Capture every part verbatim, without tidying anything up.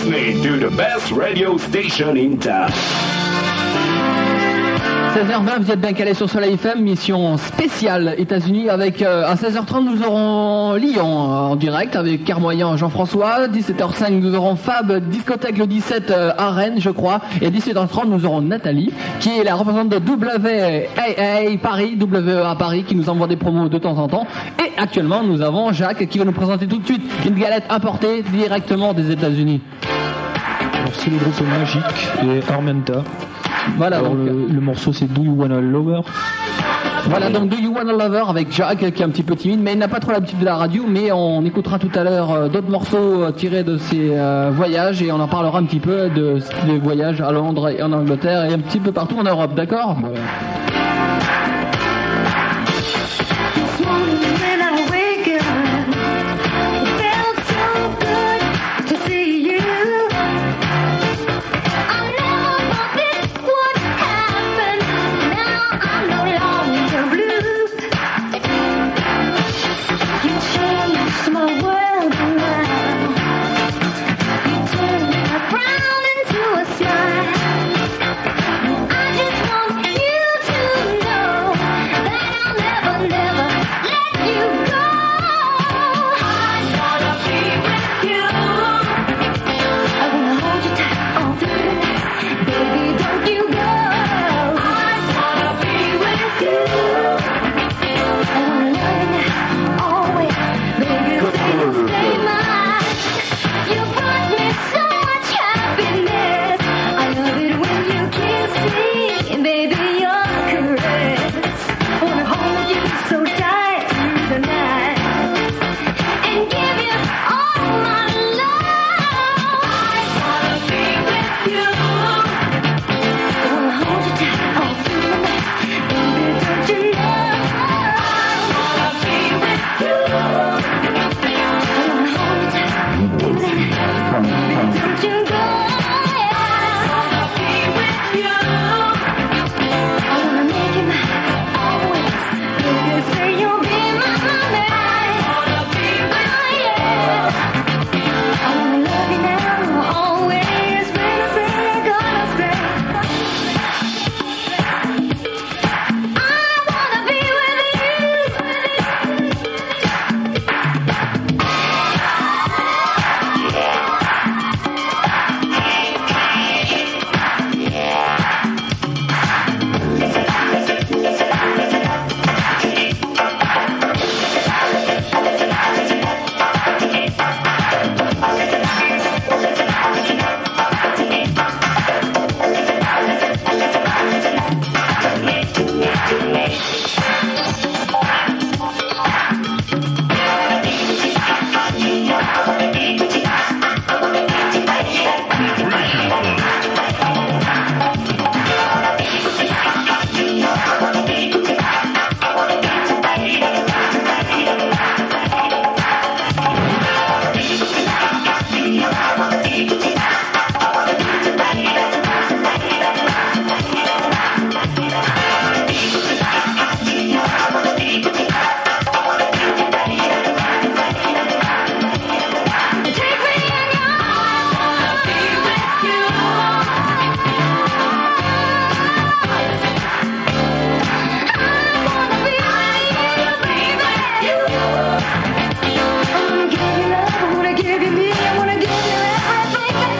listening to the best radio station in town. seize heures vingt, vous êtes bien calés sur Soleil F M, mission spéciale États-Unis avec euh, à seize heures trente nous aurons Lyon en direct avec Carmoyan Jean-François, dix-sept heures cinq nous aurons Fab, discothèque le dix-sept euh, à Rennes je crois, et à dix-sept heures trente nous aurons Nathalie qui est la représentante de W A A Paris, W E A Paris qui nous envoie des promos de temps en temps, et actuellement nous avons Jacques qui va nous présenter tout de suite une galette importée directement des États-Unis. Alors c'est le groupe Magic et Armenta. Voilà. Alors, donc, le, le morceau c'est Do You Wanna Lover. Voilà, donc Do You Wanna Lover avec Jacques qui est un petit peu timide, mais il n'a pas trop l'habitude de la radio, mais on écoutera tout à l'heure euh, d'autres morceaux euh, tirés de ses euh, voyages et on en parlera un petit peu de des voyages à Londres et en Angleterre et un petit peu partout en Europe, d'accord ? Ouais. Give you me, I wanna give you everything.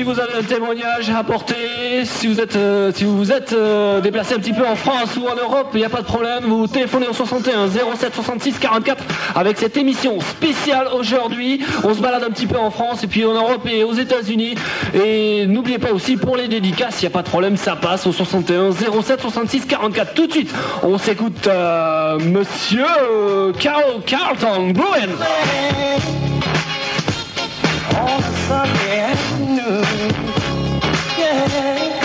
vous avez un témoignage à apporter, si vous êtes, euh, si vous vous êtes euh, déplacé un petit peu en France ou en Europe, il n'y a pas de problème, vous téléphonez au soixante et un zéro sept soixante-six quarante-quatre avec cette émission spéciale aujourd'hui. On se balade un petit peu en France et puis en Europe et aux États-Unis. Et n'oubliez pas aussi pour les dédicaces, il n'y a pas de problème, ça passe au soixante et un zéro sept soixante-six quarante-quatre. Tout de suite, on s'écoute euh, Monsieur euh, Carl Carlton Brewin. On a Sunday afternoon, yeah,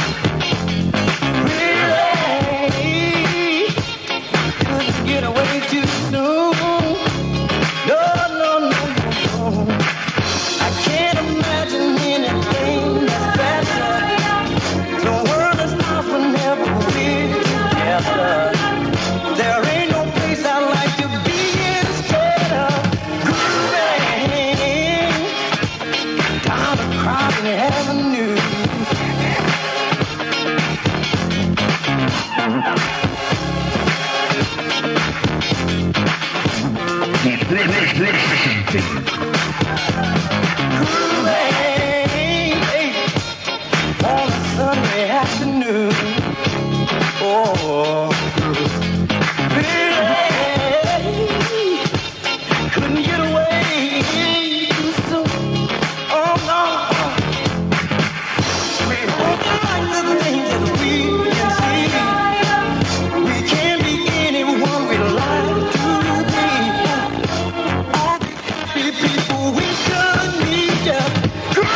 really couldn't get away too soon. No, no, no, no, I can't imagine anything that's better. The world is off whenever we're together. There ain't no place I like to be instead of grooving down a crowded avenue. Grooving on a Sunday afternoon. Oh, really couldn't get away too soon. Oh no, we hope like the things that we can see. We can't be anyone we like to be. All the people we could meet just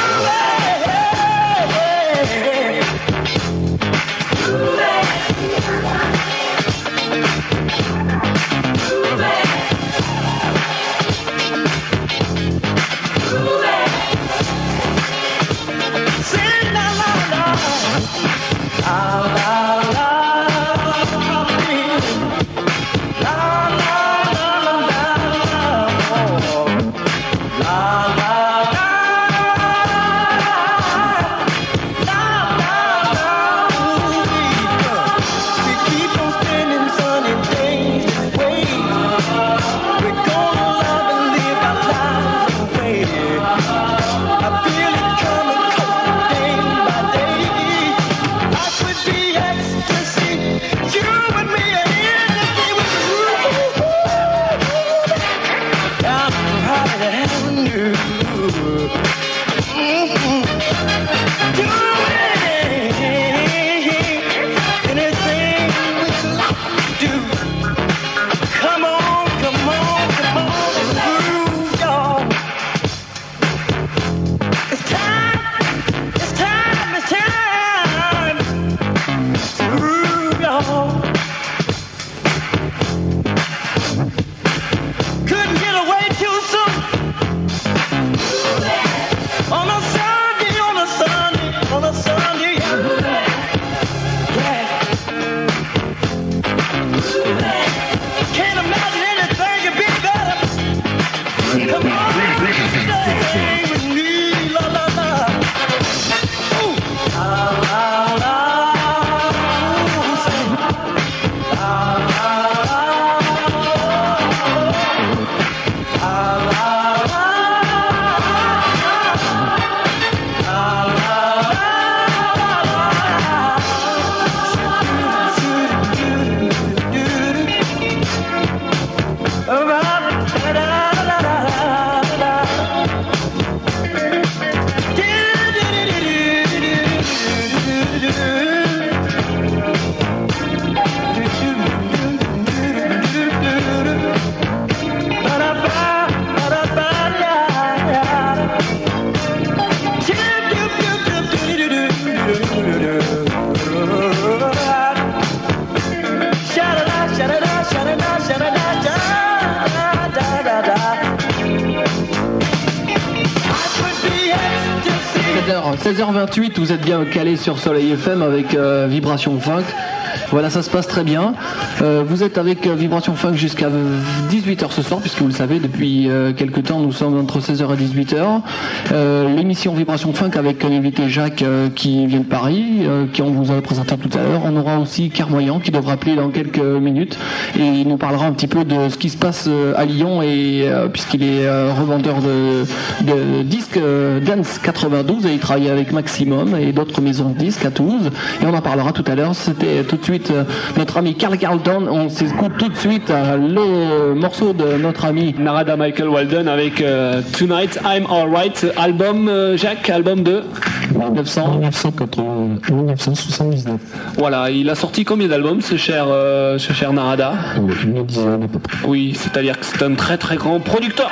seize heures vingt-huit, vous êtes bien calé sur Soleil F M avec euh, Vibration Funk. Voilà, ça se passe très bien. Euh, vous êtes avec euh, Vibration Funk jusqu'à dix-huit heures ce soir, puisque vous le savez, depuis euh, quelques temps, nous sommes entre seize heures et dix-huit heures. Euh, l'émission Vibration Funk avec un invité Jacques euh, qui vient de Paris, euh, qui on vous a présenté tout à l'heure. On aura aussi Carmoyan qui devra appeler dans quelques minutes et il nous parlera un petit peu de ce qui se passe euh, à Lyon, et euh, puisqu'il est euh, revendeur de, de disques euh, Dance quatre-vingt-douze et il travaille avec avec Maximum et d'autres maisons de disques à Toulouse. Et on en parlera tout à l'heure. C'était tout de suite euh, notre ami Carl Carlton. On s'écoute tout de suite euh, le morceau de notre ami Narada Michael Walden avec euh, Tonight I'm Alright, album euh, Jacques, album de mille neuf cents. mille neuf cent quatre-vingts mille neuf cent soixante-dix-neuf. Voilà, il a sorti combien d'albums ce cher, euh, ce cher Narada? Une dizaine à peu près. Oui, c'est-à-dire que c'est un très très grand producteur.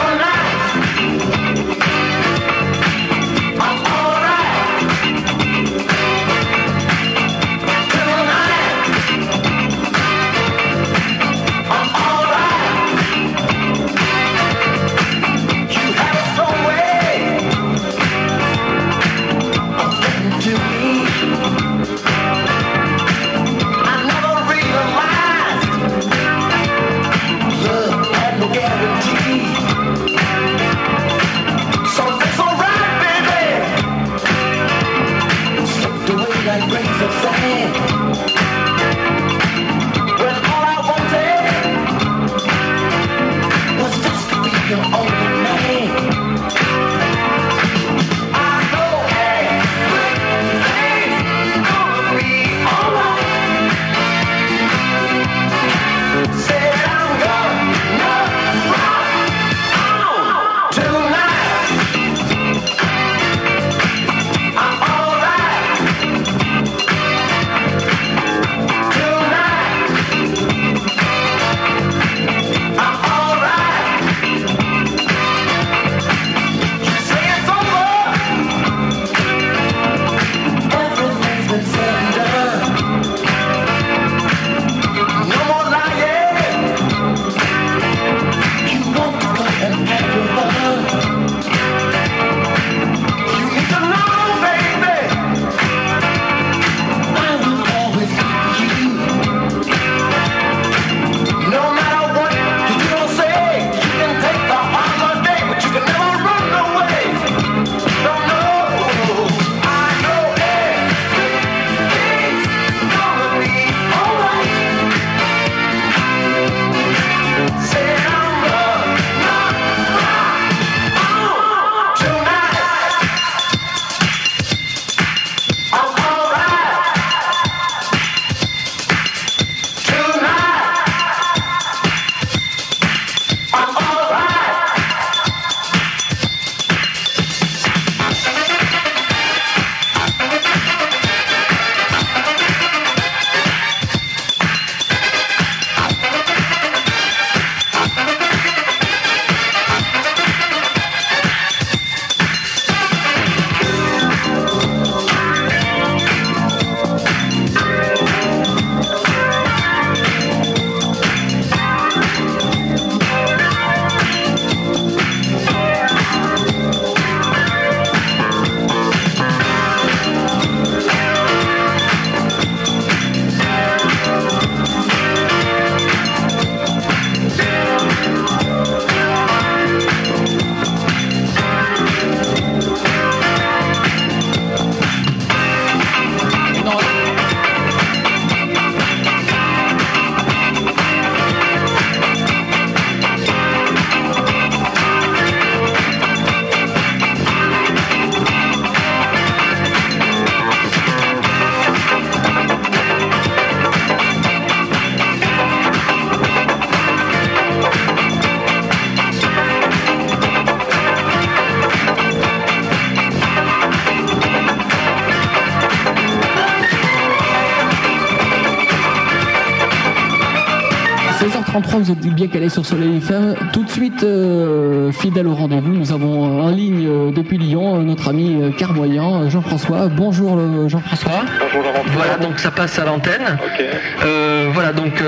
trente-trois, vous êtes bien calé sur Soleil F M. Tout de suite, euh, fidèle au rendez-vous, nous avons en ligne euh, depuis Lyon euh, notre ami euh, Carmoyan, euh, Jean-François. Bonjour euh, Jean-François. Bonjour Jean-François. Voilà, donc ça passe à l'antenne. Ok. Euh, voilà, donc,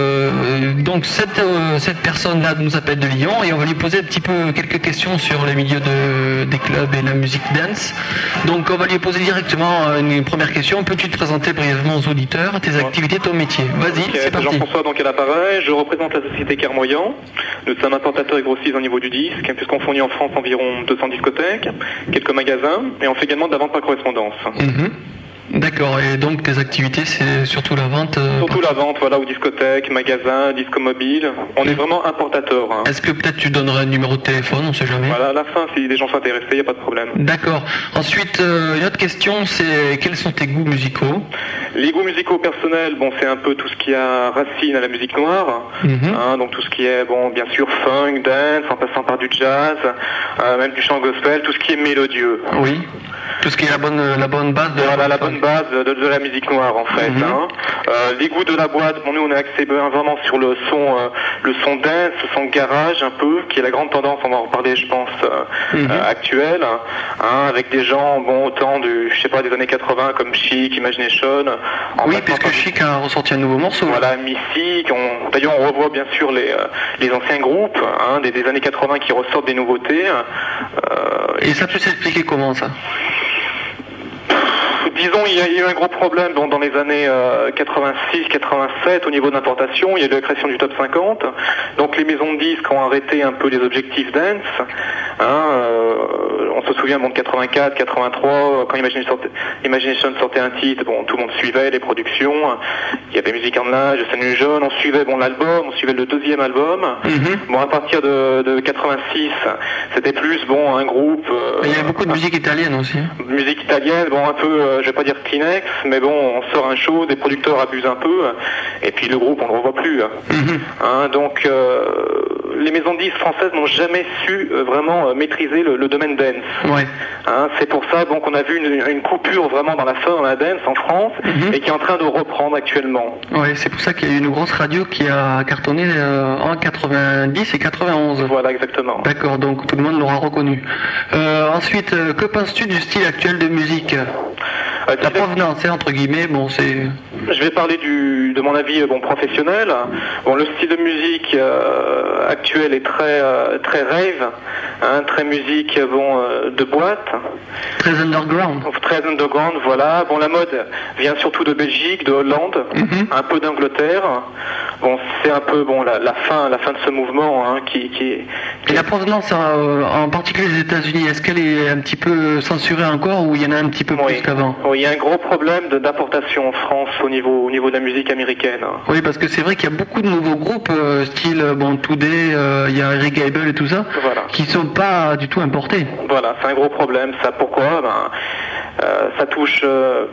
euh, donc cette, euh, cette personne-là nous appelle de Lyon et on va lui poser un petit peu quelques questions sur le milieu de, des clubs et la musique dance. Donc on va lui poser directement une première question. Peux-tu te présenter brièvement aux auditeurs, tes activités, ton métier? Vas-y, okay, c'est parti. Jean-François, donc à l'appareil, je représente la société Carmoyan. Nous sommes importateurs et grossistes au niveau du disque, puisqu'on fournit en France environ deux cents discothèques, quelques magasins, et on fait également de la vente par correspondance. Mm-hmm. D'accord, et donc tes activités, c'est surtout la vente euh, Surtout la vente, voilà, aux discothèques, magasins, disco mobiles. On est vraiment importateur. Hein. Est-ce que peut-être tu donnerais un numéro de téléphone, on sait jamais. Voilà, à la fin, si des gens sont intéressés, il n'y a pas de problème. D'accord. Ensuite, euh, une autre question, c'est quels sont tes goûts musicaux? Les goûts musicaux personnels, bon, c'est un peu tout ce qui a racine à la musique noire. Mm-hmm. Hein, donc tout ce qui est, bon, bien sûr, funk, dance, en passant par du jazz, euh, même du chant gospel, tout ce qui est mélodieux. Oui. Tout ce qui est la bonne, la bonne base de voilà, la, la bonne base de, de la musique noire en fait. Mm-hmm. Hein. Euh, les goûts de la boîte, bon, nous on est axé vraiment sur le son, euh, le son dance, le son garage un peu, qui est la grande tendance, on va en reparler je pense, euh, Mm-hmm. euh, actuelle, hein, avec des gens, bon, autant du, je sais pas, des années quatre-vingts comme Chic, Imagination. En Oui, passant puisque par- Chic a ressorti un nouveau morceau. Voilà, Missy, on, d'ailleurs on revoit bien sûr les, euh, les anciens groupes hein, des, des années quatre-vingts qui ressortent des nouveautés. Euh, Et ça peut s'expliquer comment ça? Disons, il y a eu un gros problème bon, dans les années euh, quatre-vingt-six quatre-vingt-sept au niveau de l'importation. Il y a eu la création du top cinquante. Donc les maisons de disques ont arrêté un peu les objectifs dance. Hein, euh, on se souvient bon, de quatre-vingt-quatre quatre-vingt-trois, quand Imagination sortait, Imagination sortait un titre, bon, tout le monde suivait les productions. Il y avait Music and Live, Je Salue Jaune, on suivait bon, l'album, on suivait le deuxième album. Mm-hmm. Bon, à partir de, de quatre-vingt-six, c'était plus bon un groupe. Euh, Il y a beaucoup de musique italienne aussi. Musique italienne, bon un peu, euh, je vais pas dire Kleenex, mais bon, on sort un show, des producteurs abusent un peu, et puis le groupe on le revoit plus. Mm-hmm. Hein, donc euh, les maisons de disques françaises n'ont jamais su euh, vraiment euh, maîtriser le, le domaine dance. Ouais. Hein, c'est pour ça bon, qu'on a vu une, une coupure vraiment dans la fin dans la dance en France, Mm-hmm. et qui est en train de reprendre actuellement. Ouais, c'est pour ça qu'il y a eu une grosse radio qui a cartonné euh, en quatre-vingt-dix et quatre-vingt-onze. Voilà, exactement. D'accord, donc tout le monde l'aura reconnu. Euh, ensuite, euh, que penses-tu du style actuel de musique? Euh, La provenance, hein, entre guillemets, bon, c'est... Je vais parler du, de mon avis bon, professionnel. Bon, le style de musique euh, actuel est très, euh, très rave, hein, très musique bon, euh, de boîte. Très underground. Très underground, voilà. Bon, la mode vient surtout de Belgique, de Hollande, Mm-hmm. un peu d'Angleterre. Bon, c'est un peu bon la, la fin, la fin de ce mouvement hein, qui, qui, Et la provenance, euh, en particulier des États-Unis, est-ce qu'elle est un petit peu censurée encore ou il y en a un petit peu Oui. plus qu'avant? Oui, il y a un gros problème de- d'importation en France au niveau, au niveau de la musique américaine. Oui, parce que c'est vrai qu'il y a beaucoup de nouveaux groupes, euh, style euh, bon, Today, euh, il y a Eric Gable et tout ça, Voilà. qui sont pas du tout importés. Voilà, c'est un gros problème. Ça, pourquoi ben, euh, ça touche. euh,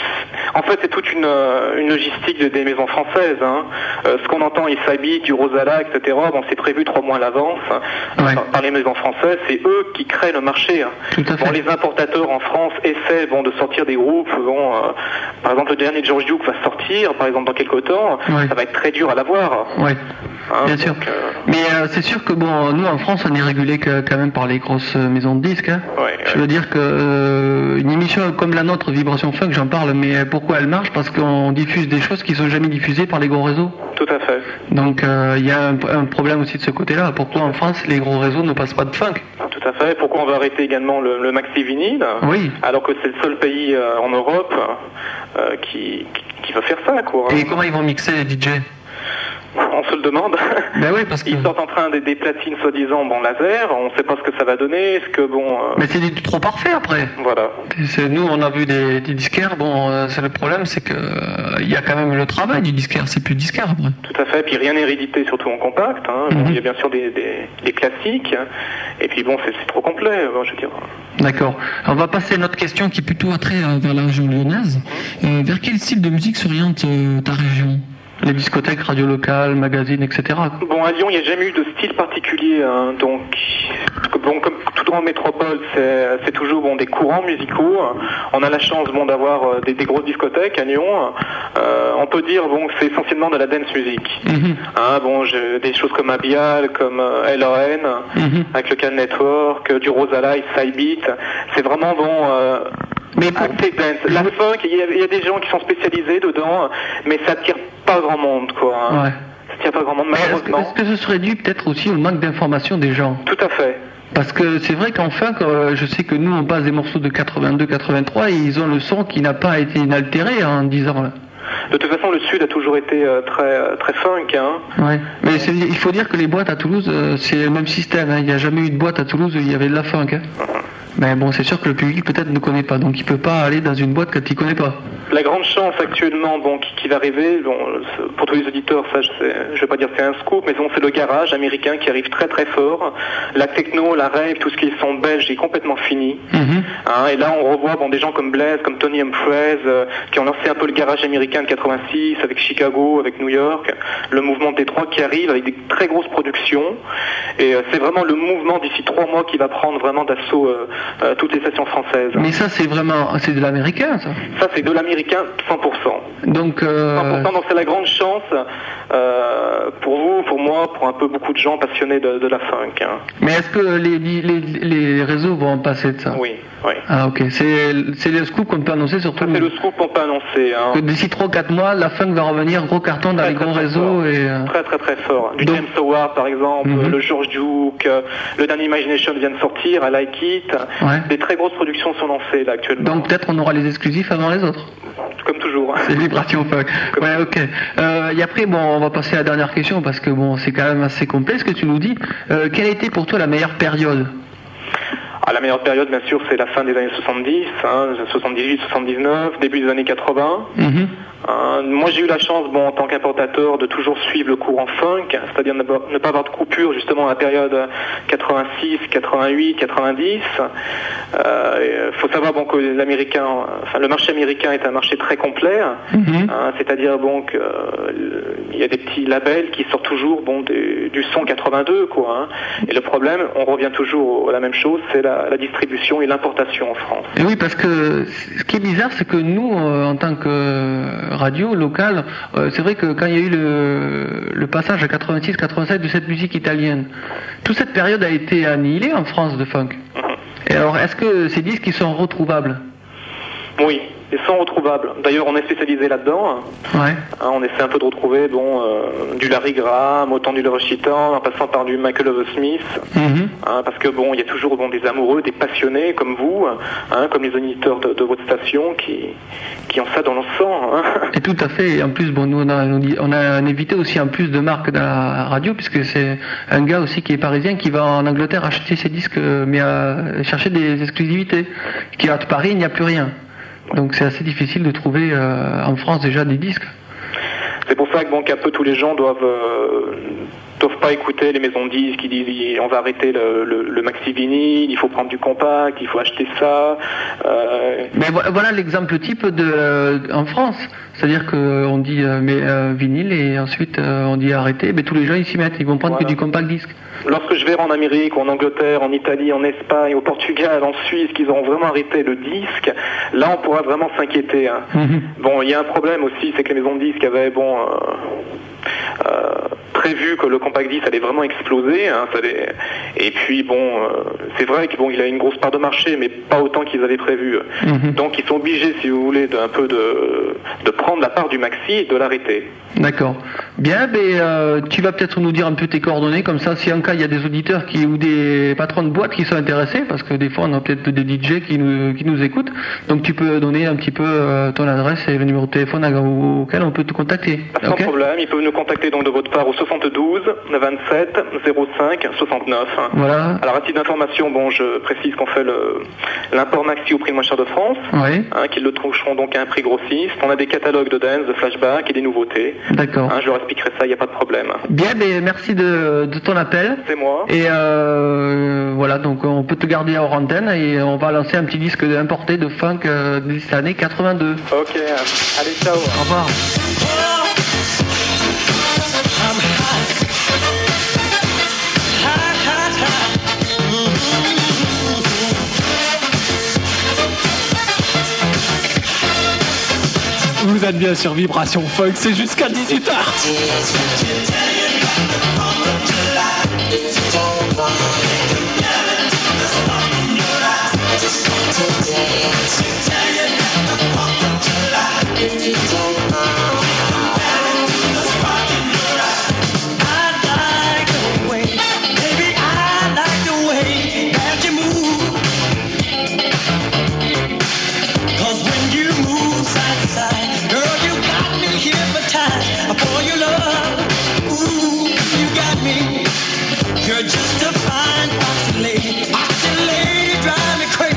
en fait, c'est toute une, euh, une logistique de- des maisons françaises. Hein. Euh, ce qu'on entend, Isabi, du Rosala, et cetera. Bon, c'est prévu trois mois à l'avance hein, Ouais. par, par les maisons françaises. C'est eux qui créent le marché. Hein. Tout à fait. Bon, les importateurs en France essaient bon de sortir des groupes. Bon, euh, par exemple, le dernier George Duke va sortir, par exemple, dans quelques temps. Ouais. Ça va être très dur à l'avoir. Ouais, Hein, bien sûr. donc, euh, Mais euh, c'est sûr que bon, nous en France, on est régulé que, quand même par les grosses euh, maisons de disques. Hein. ouais, Je ouais. veux dire que euh, une émission comme la nôtre, Vibration Funk, j'en parle, mais pourquoi elle marche? Parce qu'on diffuse des choses qui sont jamais diffusées par les gros réseaux. Tout à fait. Donc euh, il y a un, un problème aussi de ce côté-là. Pourquoi en France les gros réseaux ne passent pas de funk? Tout à fait. Pourquoi on va arrêter également le, le maxi vinyle Oui. alors que c'est le seul pays euh, en Europe euh, qui, qui, qui va faire ça, quoi. Et comment ils vont mixer les D J? On se le demande. Ben oui, parce que... Ils sortent en train des, des platines soi-disant bon laser. On ne sait pas ce que ça va donner. Est-ce que bon. euh, Mais c'est du trop parfait après. Voilà. C'est- Nous, on a vu des, des disquaires. Bon, euh, c'est le problème, c'est que euh, il y a quand même le travail du disquaire. C'est plus disquaire après. Tout à fait. Puis rien n'est réédité, surtout en compact. Hein. Bon, Mhm. il y a bien sûr des, des, des classiques. Et puis bon, c'est c'est trop complet. Bon, je veux dire. D'accord. On va passer à notre question qui est plutôt attrait euh, vers la région lyonnaise. Euh, vers quel style de musique s'oriente euh, ta région? Les discothèques, radio locales, magazines, et cetera. Bon, à Lyon, il n'y a jamais eu de style particulier, hein, donc bon, comme toute grande métropole, c'est c'est toujours bon des courants musicaux. On a la chance bon d'avoir euh, des, des grosses discothèques à Lyon. Euh, on peut dire bon que c'est essentiellement de la dance music. Mhm. Hein, bon, j'ai des choses comme Abial, comme euh, L O N, Mhm. avec le Can Network, euh, du Rosala, Side Beat. C'est vraiment bon. Euh, Mais pour... assez dance. La funk, il y, a, il y a des gens qui sont spécialisés dedans, mais ça attire pas grand monde, quoi. Hein. Ouais. Ça attire pas grand monde, Mais Est-ce que, malheureusement. est-ce que ce serait dû peut-être aussi au manque d'information des gens? Tout à fait. Parce que c'est vrai qu'enfin, euh, je sais que nous on passe des morceaux de quatre-vingt-deux quatre-vingt-trois et ils ont le son qui n'a pas été inaltéré en dix ans. Là. De toute façon, le Sud a toujours été euh, très euh, très funk. Hein. Ouais. Mais c'est- il faut dire que les boîtes à Toulouse, euh, c'est le même système. Hein. Il n'y a jamais eu de boîte à Toulouse où il y avait de la funk. Hein. Mais bon, c'est sûr que le public peut-être ne connaît pas, donc il peut pas aller dans une boîte quand il connaît pas. La grande chance actuellement bon, qui, qui va arriver, bon, pour tous les auditeurs, ça je ne vais pas dire que c'est un scoop, mais bon, c'est le garage américain qui arrive très très fort. La techno, la rave, tout ce qui est son belge est complètement fini. Mm-hmm. Hein, et là on revoit bon, des gens comme Blaise, comme Tony Humphreys, euh, qui ont lancé un peu le garage américain de quatre-vingt-six avec Chicago, avec New York, le mouvement Détroit qui arrive avec des très grosses productions. Et euh, c'est vraiment le mouvement d'ici trois mois qui va prendre vraiment d'assaut euh, euh, toutes les stations françaises. Mais ça c'est vraiment, c'est de l'américain ça Ça c'est de l'américain cent pour cent. Donc, euh... cent pour cent, donc c'est la grande chance euh, pour vous, pour moi, pour un peu beaucoup de gens passionnés de, de la funk. Hein. Mais est-ce que les, les, les réseaux vont en passer de ça? Oui, oui. Ah ok, c'est, c'est le scoop qu'on peut annoncer surtout. Ça, c'est le scoop qu'on peut annoncer. Hein. Que d'ici trois quatre mois, la funk va revenir gros carton dans très, les très, gros très réseaux. Fort. Et, euh... Très très très fort. Du donc... James Howard par exemple, mm-hmm. le George Duke, le Dan Imagination vient de sortir, I Like It. Ouais. Des très grosses productions sont lancées là actuellement. Donc peut-être on aura les exclusifs avant les autres. Comme toujours. C'est Vibration Funk. Ouais, ok. Euh, et après, bon, on va passer à la dernière question parce que bon, c'est quand même assez complet ce que tu nous dis. Euh, quelle a été pour toi la meilleure période? Ah, la meilleure période, bien sûr, c'est la fin des années soixante-dix, hein, soixante-dix-huit, soixante-dix-neuf, début des années quatre-vingts. Mm-hmm. Euh, moi, j'ai eu la chance, bon, en tant qu'importateur, de toujours suivre le courant funk, c'est-à-dire ne pas, ne pas avoir de coupure, justement, à la période quatre-vingt-six, quatre-vingt-huit, quatre-vingt-dix. Euh, faut savoir, bon, que l'américain, enfin, le marché américain est un marché très complet, mm-hmm. hein, c'est-à-dire, bon, que, euh, il y a des petits labels qui sortent toujours, bon, des, du son quatre-vingt-deux, quoi, hein. Et le problème, on revient toujours à la même chose, c'est la, la distribution et l'importation en France. Et oui, parce que ce qui est bizarre, c'est que nous, euh, en tant que radio locale, euh, c'est vrai que quand il y a eu le, le passage à quatre-vingt-six quatre-vingt-sept de cette musique italienne, toute cette période a été annihilée en France de funk. Mm-hmm. Et alors, est-ce que ces disques ils sont retrouvables? Oui, ils sont retrouvables. D'ailleurs, on est spécialisé là-dedans. Ouais. Hein, on essaie un peu de retrouver bon, euh, du Larry Graham, autant du Love Chitan, en passant par du Michael Lovesmith. Mm-hmm. Hein, parce que bon, il y a toujours bon, des amoureux, des passionnés comme vous, hein, comme les auditeurs de, de votre station qui, qui ont ça dans le sang. Hein. Et tout à fait. Et en plus, bon, nous on a, on a un invité aussi en plus de marque dans la radio, puisque c'est un gars aussi qui est parisien qui va en Angleterre acheter ses disques, mais à chercher des exclusivités. Qui à Paris, il n'y a plus rien. Donc c'est assez difficile de trouver euh, en France déjà des disques. C'est pour ça que bon, qu'un peu tous les gens doivent euh, doivent pas écouter les maisons de disques qui disent on va arrêter le, le, le maxi vinyle, il faut prendre du compact, il faut acheter ça. Euh... Mais voilà l'exemple type de euh, en France. C'est-à-dire qu'on dit euh, mais euh, vinyle et ensuite euh, on dit arrêter, mais tous les gens ils s'y mettent, ils vont prendre voilà. que du compact disque. Lorsque je verrai en Amérique, en Angleterre, en Italie, en Espagne, au Portugal, en Suisse, qu'ils auront vraiment arrêté le disque, là on pourra vraiment s'inquiéter. Hein. Mm-hmm. Bon, il y a un problème aussi, c'est que les maisons de disques avaient bon euh, euh, prévu que le compact disque allait vraiment exploser. Hein, ça allait... Et puis bon, euh, c'est vrai qu'il bon, il a une grosse part de marché, mais pas autant qu'ils avaient prévu. Mm-hmm. Donc ils sont obligés, si vous voulez, d'un peu de, de prendre la part du maxi et de l'arrêter. D'accord. Bien, mais euh, tu vas peut-être nous dire un peu tes coordonnées, comme ça, si en cas il y a des auditeurs qui ou des patrons de boîtes qui sont intéressés, parce que des fois on a peut-être des D J qui nous, qui nous écoutent, donc tu peux donner un petit peu euh, ton adresse et le numéro de téléphone auquel on peut te contacter. Sans okay. problème, ils peuvent nous contacter donc de votre part au soixante-douze vingt-sept zéro cinq soixante-neuf. Voilà. Alors à titre d'information, bon, je précise qu'on fait le, l'import maxi au prix le moins cher de France, oui. hein, qu'ils le trouveront donc à un prix grossiste. On a des catalogues de dance, de flashback et des nouveautés. D'accord. Hein, je leur expliquerai ça, il n'y a pas de problème. Bien, mais merci de, de ton appel. C'est moi. Et euh, voilà, donc on peut te garder hors antenne et on va lancer un petit disque importé de funk euh, de cette année quatre-vingt-deux. Ok, allez, ciao. Au revoir. Vous êtes bien sur Vibration Funk, c'est jusqu'à dix-huit heures. You're just a fine, bossy lady, bossy lady, drive me crazy.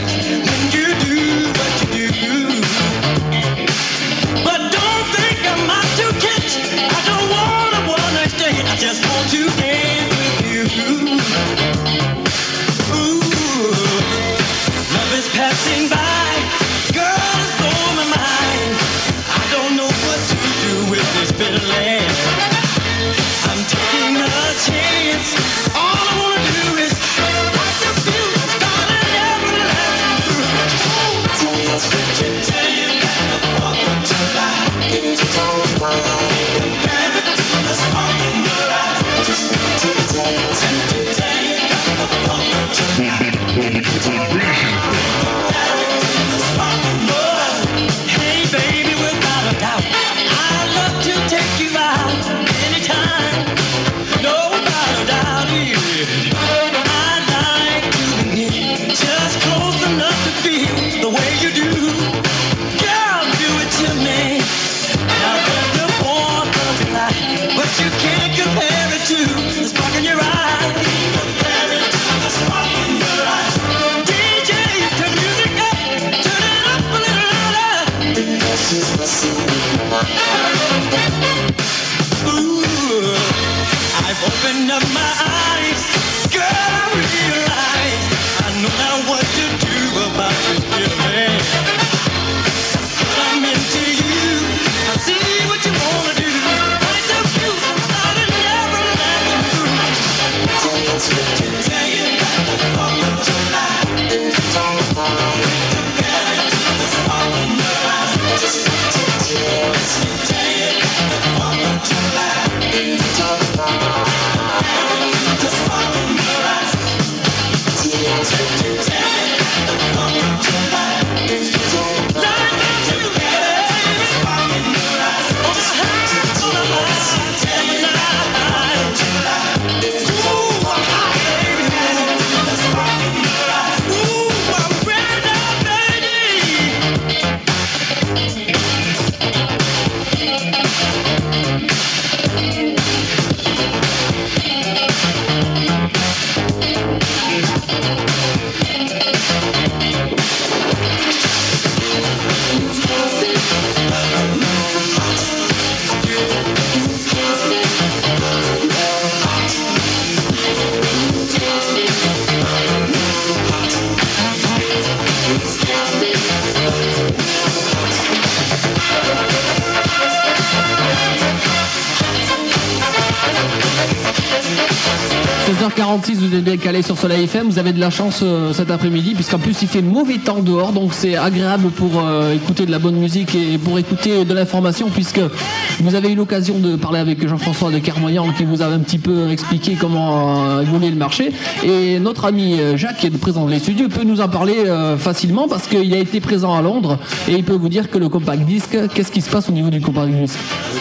I've opened up my eyes, girl, I realize I know now what to do about this feeling. Girl, I'm into you, I see what you wanna do. It's so cute, I'd never let you do. Tell you that the fourth of July, together to the spark in your eyes. Tell you that the fourth of July. seize heures quarante-six, vous êtes bien calé sur Soleil F M, vous avez de la chance euh, cet après-midi puisqu'en plus il fait mauvais temps dehors, donc c'est agréable pour euh, écouter de la bonne musique et pour écouter de l'information, puisque vous avez eu l'occasion de parler avec Jean-François de Kermoyan qui vous avait un petit peu expliqué comment euh, évoluer le marché, et notre ami euh, Jacques qui est présent dans les studios peut nous en parler euh, facilement parce qu'il a été présent à Londres et il peut vous dire que le compact disque, qu'est-ce qui se passe au niveau du compact disque?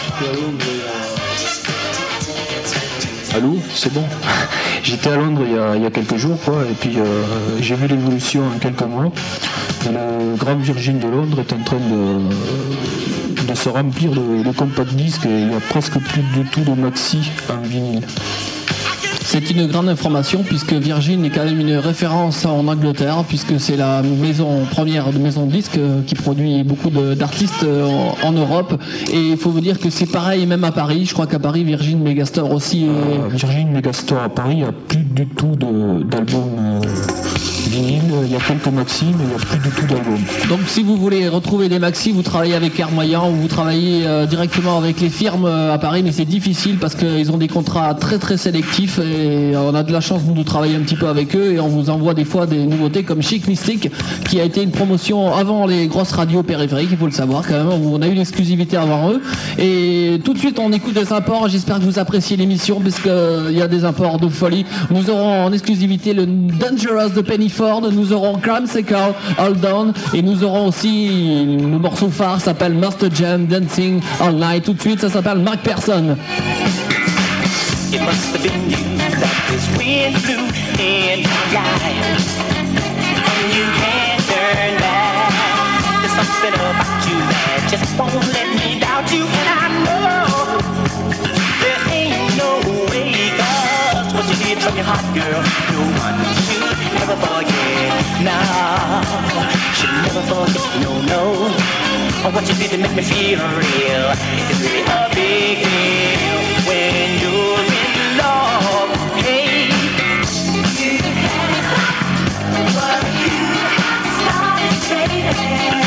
Allô, c'est bon. J'étais à Londres il y a, il y a quelques jours, quoi, et puis euh, j'ai vu l'évolution en quelques mois. Et le Grand Virgin de Londres est en train de, de se remplir de, de compact disques, et il y a presque plus du tout de maxi en vinyle. C'est une grande information puisque Virgin est quand même une référence en Angleterre, puisque c'est la maison première de maison de disques qui produit beaucoup de, d'artistes en, en Europe, et il faut vous dire que c'est pareil même à Paris. Je crois qu'à Paris Virgin Megastore aussi est... euh, Virgin Megastore à Paris, il n'y a plus du tout de, d'albums euh, vinyle, il y a quelques maxi mais il n'y a plus du tout d'albums. Donc si vous voulez retrouver des maxi, vous travaillez avec Kermoyan ou vous travaillez euh, directement avec les firmes euh, à Paris, mais c'est difficile parce qu'ils ont des contrats très très sélectifs, et on a de la chance nous de travailler un petit peu avec eux, et on vous envoie des fois des nouveautés comme Chic Mystic qui a été une promotion avant les grosses radios périphériques, il faut le savoir quand même, on a eu l'exclusivité avant eux. Et tout de suite on écoute des imports, j'espère que vous appréciez l'émission puisqu'il y a des imports de folie. Nous aurons en exclusivité le Dangerous de Penny Ford, nous aurons Cramsicle, All Down, et nous aurons aussi le morceau phare s'appelle Master Jam Dancing All Night. Tout de suite ça s'appelle Mark Person. It must have been you that this wind blew in your life, and you can't turn back. There's something about you that just won't let me doubt you, and I know there ain't no way, 'cause what you did from your heart, girl, no one should ever forget. Nah, should never forget, no, no. What you did to make me feel real is really a big deal when you're in love. Hey, you can't stop what you started saying.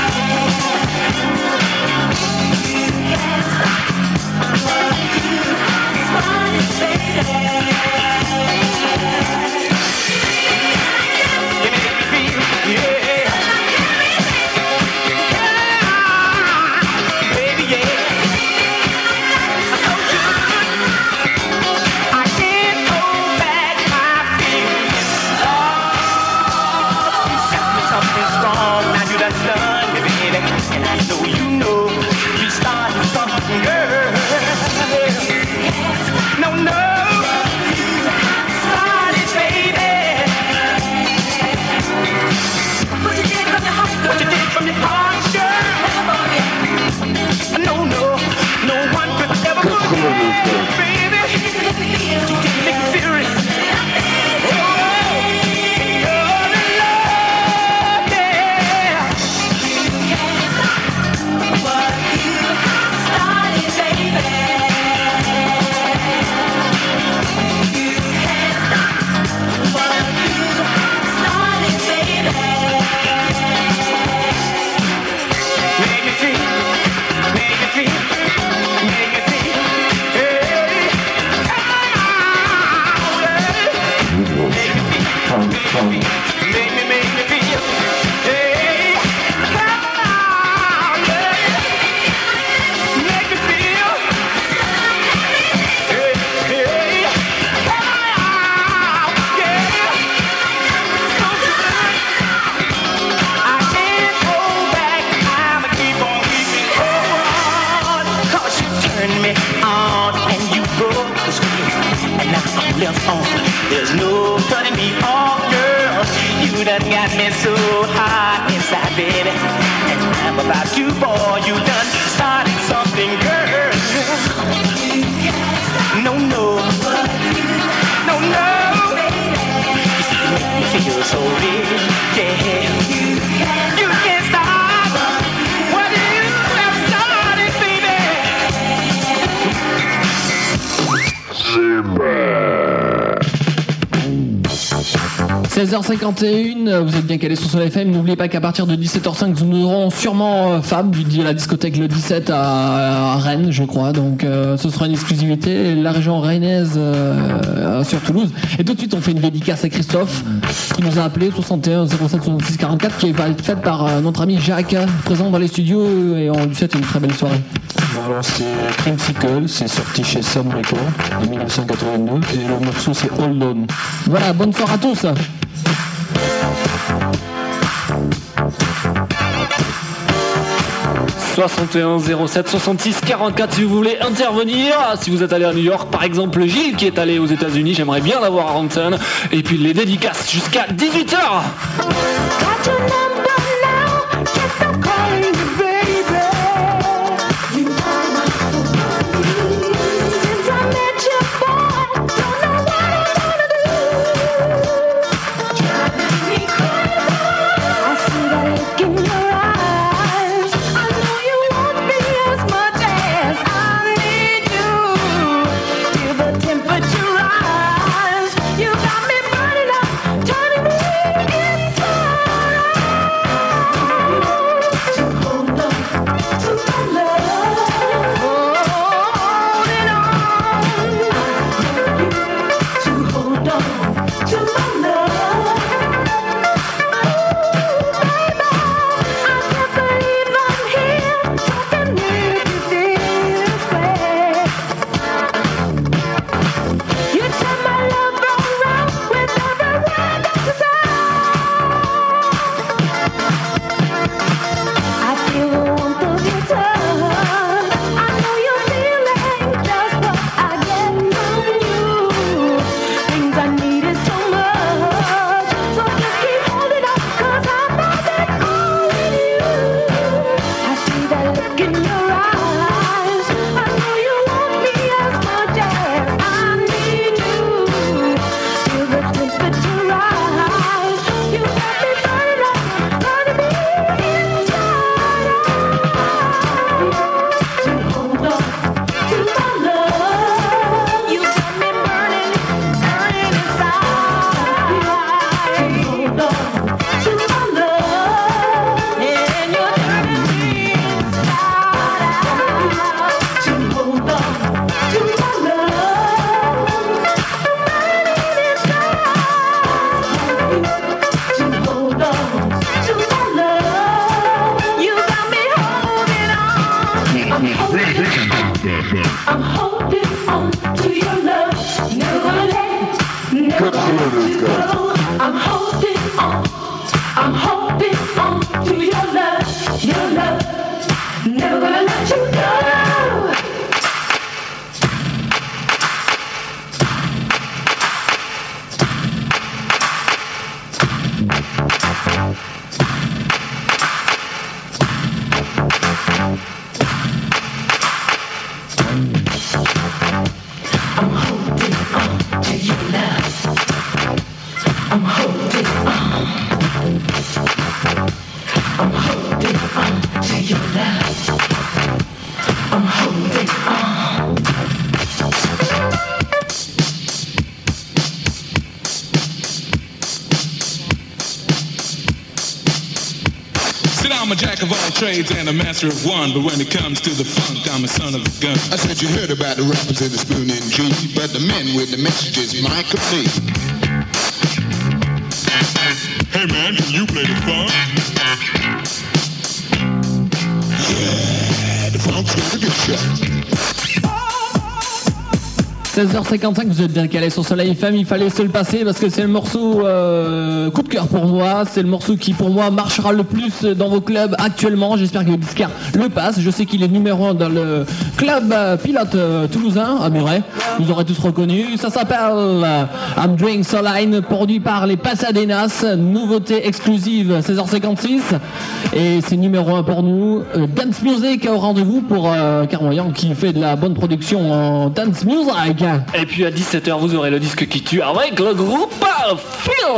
You can't stop what you started saying. You make me feel, yeah. Baby, yeah. Make me, make me feel. Hey, come on, yeah. Make me feel. Hey, hey, come on, yeah. So good. I can't go back. I'ma keep on keeping on. 'Cause you turned me on and you broke the screen. And now I'm left on. There's no turning me off, girl. You done got me so hot inside, baby. And I'm about to fall. You done started something, girl. No, no. No, no. You make me feel so real, yeah. You can't stop what you have started, baby. seize heures cinquante et une, vous êtes bien calés sur Soleil F M. N'oubliez pas qu'à partir de dix-sept heures cinq, nous aurons sûrement euh, Fab du la discothèque le dix-sept à, à Rennes, je crois. Donc euh, ce sera une exclusivité. La région rennaise euh, sur Toulouse. Et tout de suite, on fait une dédicace à Christophe qui nous a appelé soixante et un zéro sept soixante-six quarante-quatre, qui est faite par euh, notre ami Jacques, présent dans les studios, et on lui souhaite une très belle soirée. Bon, alors c'est Creamsicle, c'est sorti chez Sam Records en dix-neuf cent quatre-vingt-deux et le morceau c'est Hold On. Voilà, bonne soirée à tous. soixante et un zéro sept soixante-six quarante-quatre si vous voulez intervenir. Si vous êtes allé à New York, par exemple Gilles qui est allé aux États-Unis, j'aimerais bien l'avoir à Ranton. Et puis les dédicaces jusqu'à dix-huit heures. I'm a jack of all trades and a master of one, but when it comes to the funk, I'm a son of a gun. I said you heard about the rappers in the Spoon and G, but the men with the messages might complete. you play the funk. Yeah, the funk's gonna get shut. seize heures cinquante-cinq, vous êtes bien calé sur Soleil F M, il fallait se le passer parce que c'est le morceau euh, coup de cœur pour moi, c'est le morceau qui pour moi marchera le plus dans vos clubs actuellement, j'espère que le disquaire le passe, je sais qu'il est numéro un dans le club euh, pilote euh, toulousain, à Muret, vous aurez tous reconnu, ça s'appelle euh, I'm Doing So Line, produit par les Pasadenas, nouveauté exclusive seize heures cinquante-six, et c'est numéro un pour nous, euh, Dance Music au rendez-vous pour euh, Carmoyan qui fait de la bonne production en Dance Music. Et puis à dix-sept heures, vous aurez le disque qui tue avec le groupe Phil.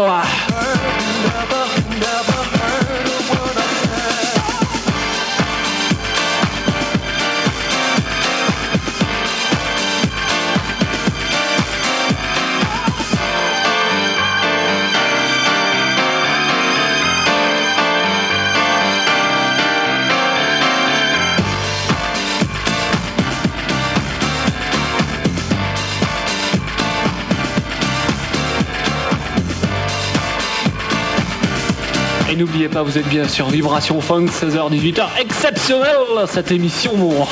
Et n'oubliez pas, vous êtes bien sur Vibration Funk, seize heures dix-huit heures, exceptionnelle cette émission, mon.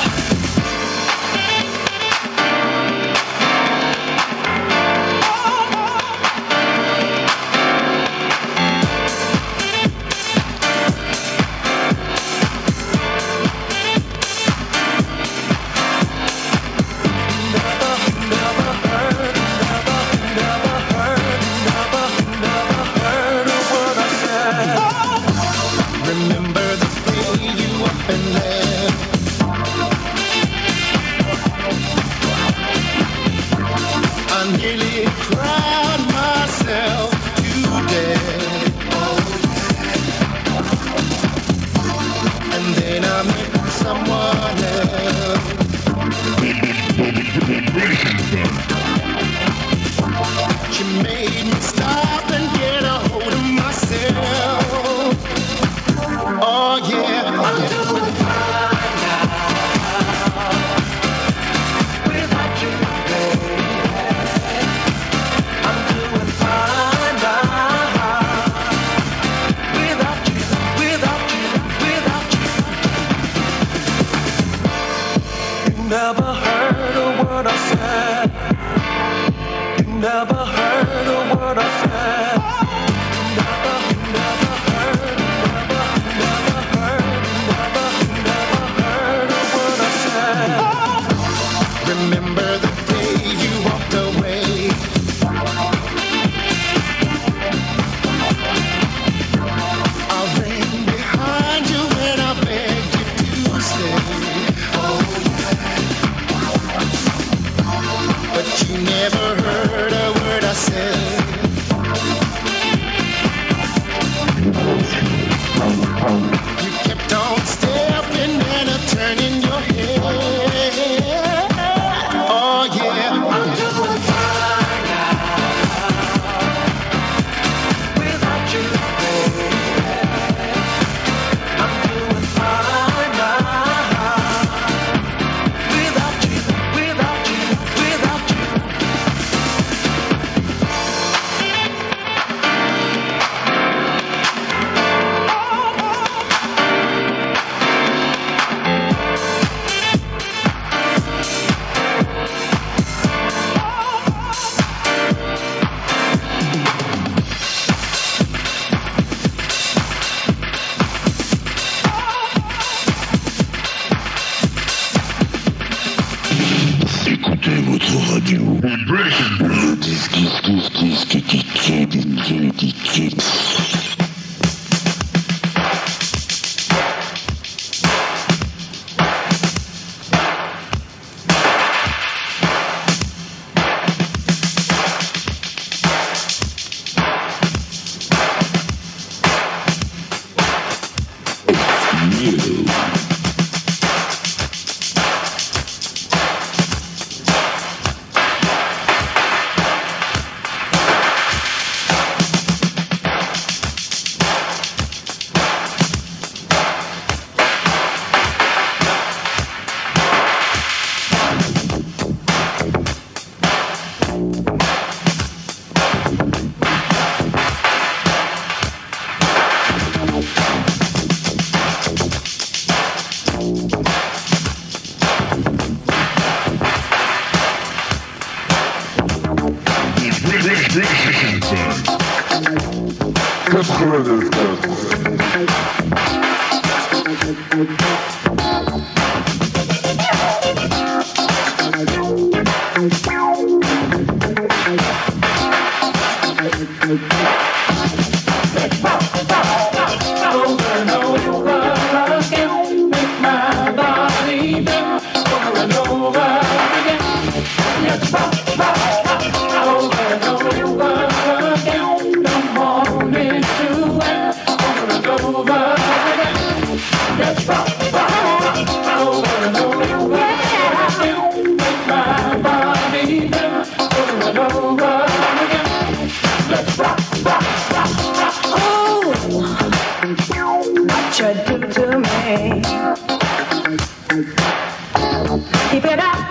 Keep it up.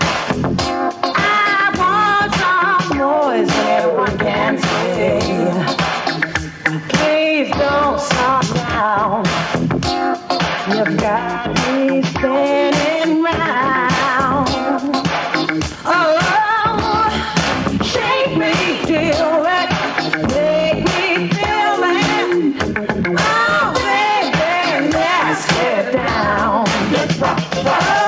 I want some noise when everyone can see. Please don't stop now. You've got me spinning round. Oh, shake me till it, make me feel it. Oh, baby, let's get down. Oh,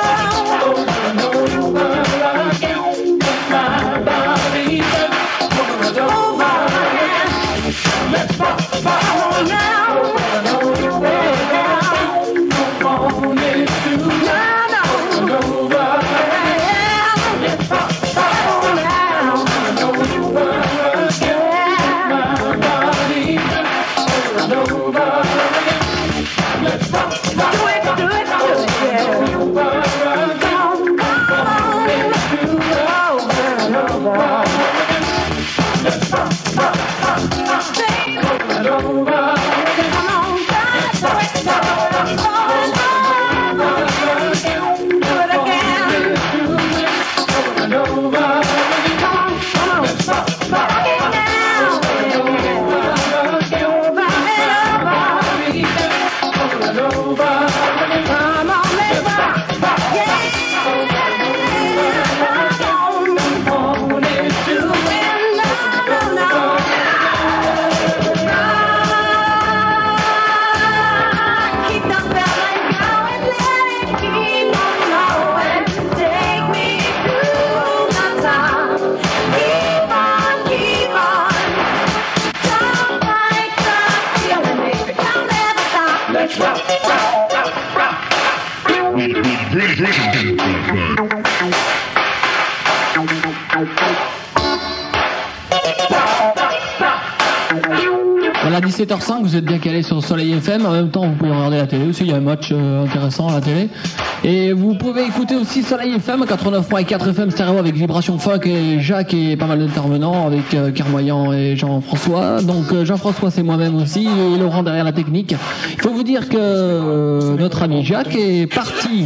Voilà, dix-sept heures cinq, vous êtes bien calés sur Soleil F M. En même temps, vous pouvez regarder la télé aussi. Il y a un match euh, intéressant à la télé. Et vous pouvez écouter aussi Soleil F M, quatre-vingt-neuf point quatre F M stéréo avec Vibration Funk et Jacques et pas mal d'intervenants avec euh, Kermoyan et Jean-François. Donc euh, Jean-François, c'est moi-même aussi et Laurent derrière la technique. Il faut vous dire que euh, notre ami Jacques est parti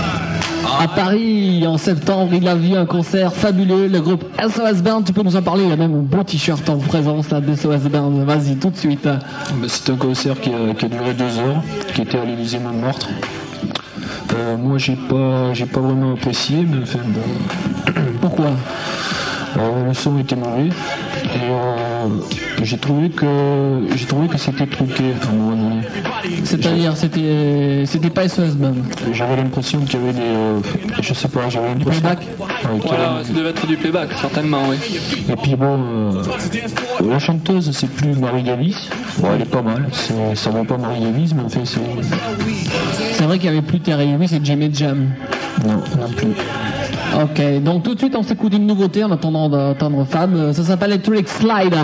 à Paris en septembre. Il a vu un concert fabuleux, le groupe S O S Band. Tu peux nous en parler? Il y a même un beau t-shirt en présence là, d'S O S Band. Vas-y, tout de suite. Ben, c'est un concert qui a, qui a duré deux heures, qui était à l'Élysée Montmartre. Euh, moi, j'ai pas, j'ai pas vraiment apprécié, mais enfin bon. Pourquoi? Euh, le son était mauvais et euh, j'ai trouvé que j'ai trouvé que c'était truqué à un moment donné. C'est-à-dire c'était c'était pas S O S Band. J'avais l'impression qu'il y avait des euh, je sais pas, j'avais l'impression. Playback. Ouais, Voilà, ça devait être du playback, certainement, oui. Et puis bon, euh, la chanteuse c'est plus Marie Davis. Bon, elle est pas mal. C'est, ça vaut pas Marie Davis, mais en fait c'est. C'est vrai qu'il y avait plus Terry Lewis et Jimmy Jam. Non, non plus. Ok, donc tout de suite on s'écoute une nouveauté en attendant d'entendre Fab. Ça s'appelle Electric Slide.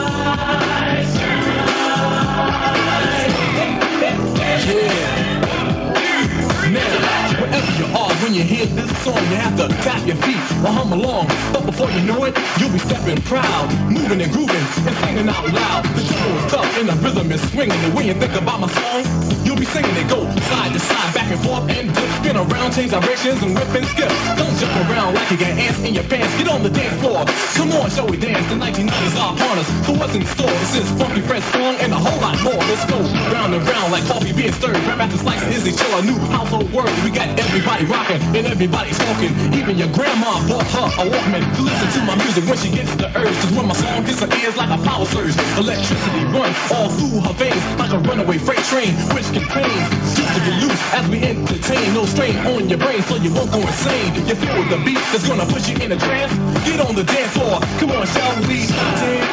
When you hear this song, you have to tap your feet or hum along. But before you know it, you'll be stepping proud, moving and grooving and singing out loud. The tempo is tough and the rhythm is swinging. And when you think about my song, You'll be singing it, go side to side, back and forth, and dip, spin around, change directions, and whip and skip. Don't jump around like you got ants in your pants. Get on the dance floor. Come on, shall we dance? The nineteen nineties are upon us. So what's in store? This is funky, fresh song, and a whole lot more. Let's go round and round like coffee being stirred. Rap after slice is the show, a new household word. We got everybody rocking and everybody smoking. Even your grandma bought her a Walkman to listen to my music when she gets the urge. Cause when my song hits her ears like a power surge, electricity runs all through her veins like a runaway freight train, which contains just to get loose as we entertain. No strain on your brain so you won't go insane. You feel the beat that's gonna put you in a trance. Get on the dance floor. Come on, shall we dance?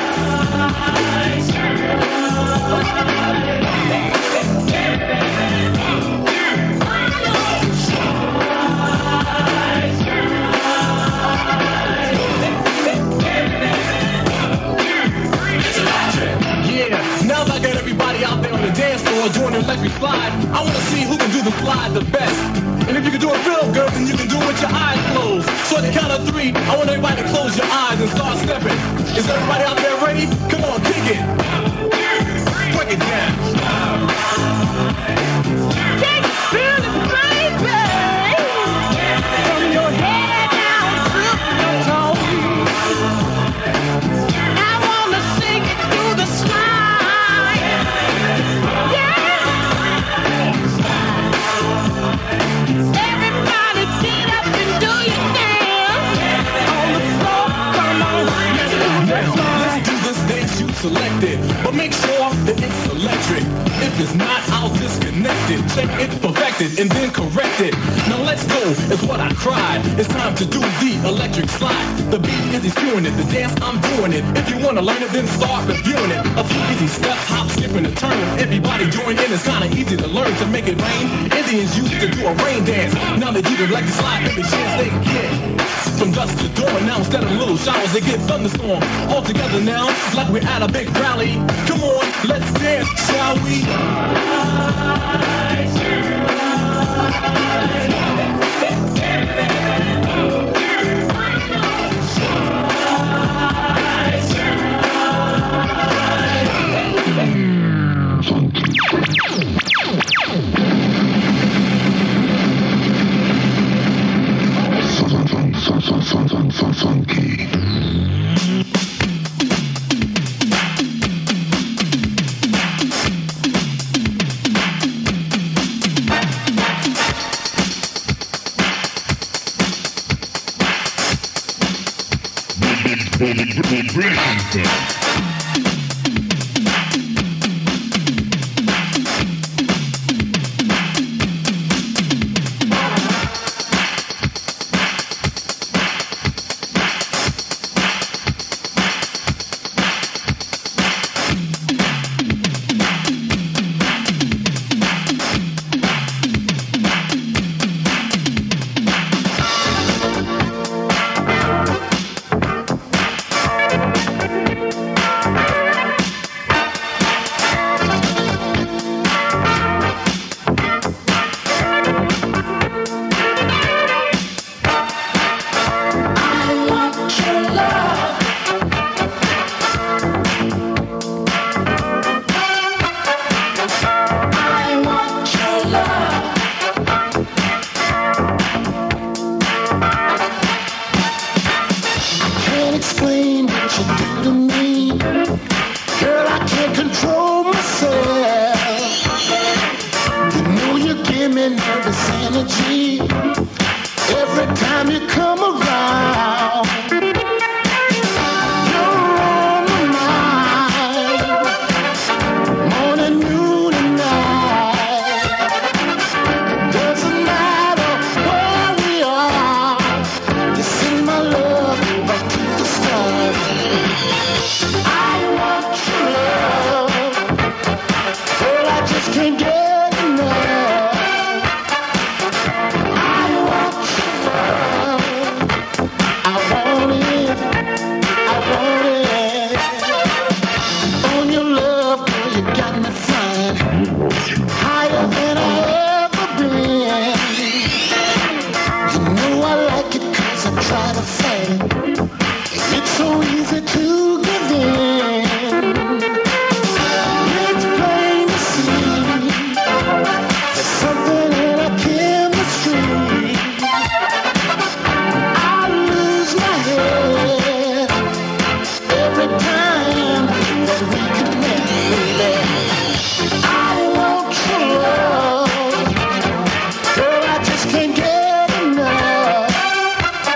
Now that I got everybody out there on the dance floor doing the electric slide, I want to see who can do the slide the best. And if you can do it real good, then you can do it with your eyes closed. So at the count of three, I want everybody to close your eyes and start stepping. Is everybody out there ready? Come on, kick it. Break it down. Take it, feel it, baby. From your head down to your toes. I want to sing it through the slide. Everybody get up and do your dance. On the floor, come on, let's do this. Let's do this dance you selected, but make sure that it's electric. If it's not, I'll disconnect it. Check it, perfected, and then correct it. Now let's go, is what I cried. It's time to do the electric slide. The beat is he's doing it, the dance I'm doing it. If you wanna learn it, then start reviewing it. A few easy steps, hop, skipping, and turning. Everybody join in, it's kinda easy to learn to make it rain. Indians used to do a rain dance. Now they do the electric slide every chance they get. From dusk to dawn, now instead of little showers, they get thunderstorm. All together now, like we're at a big rally. Come on, let's dance, shall we? Funky.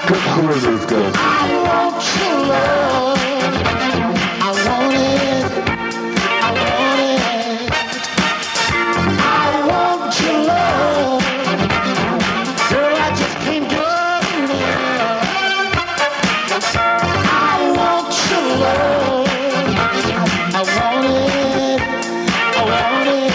quatre-vingt-neuf, gars. I want your love. I want it. I want it. I want your love. Girl, I just can't get enough. I want your love. I want it. I want it.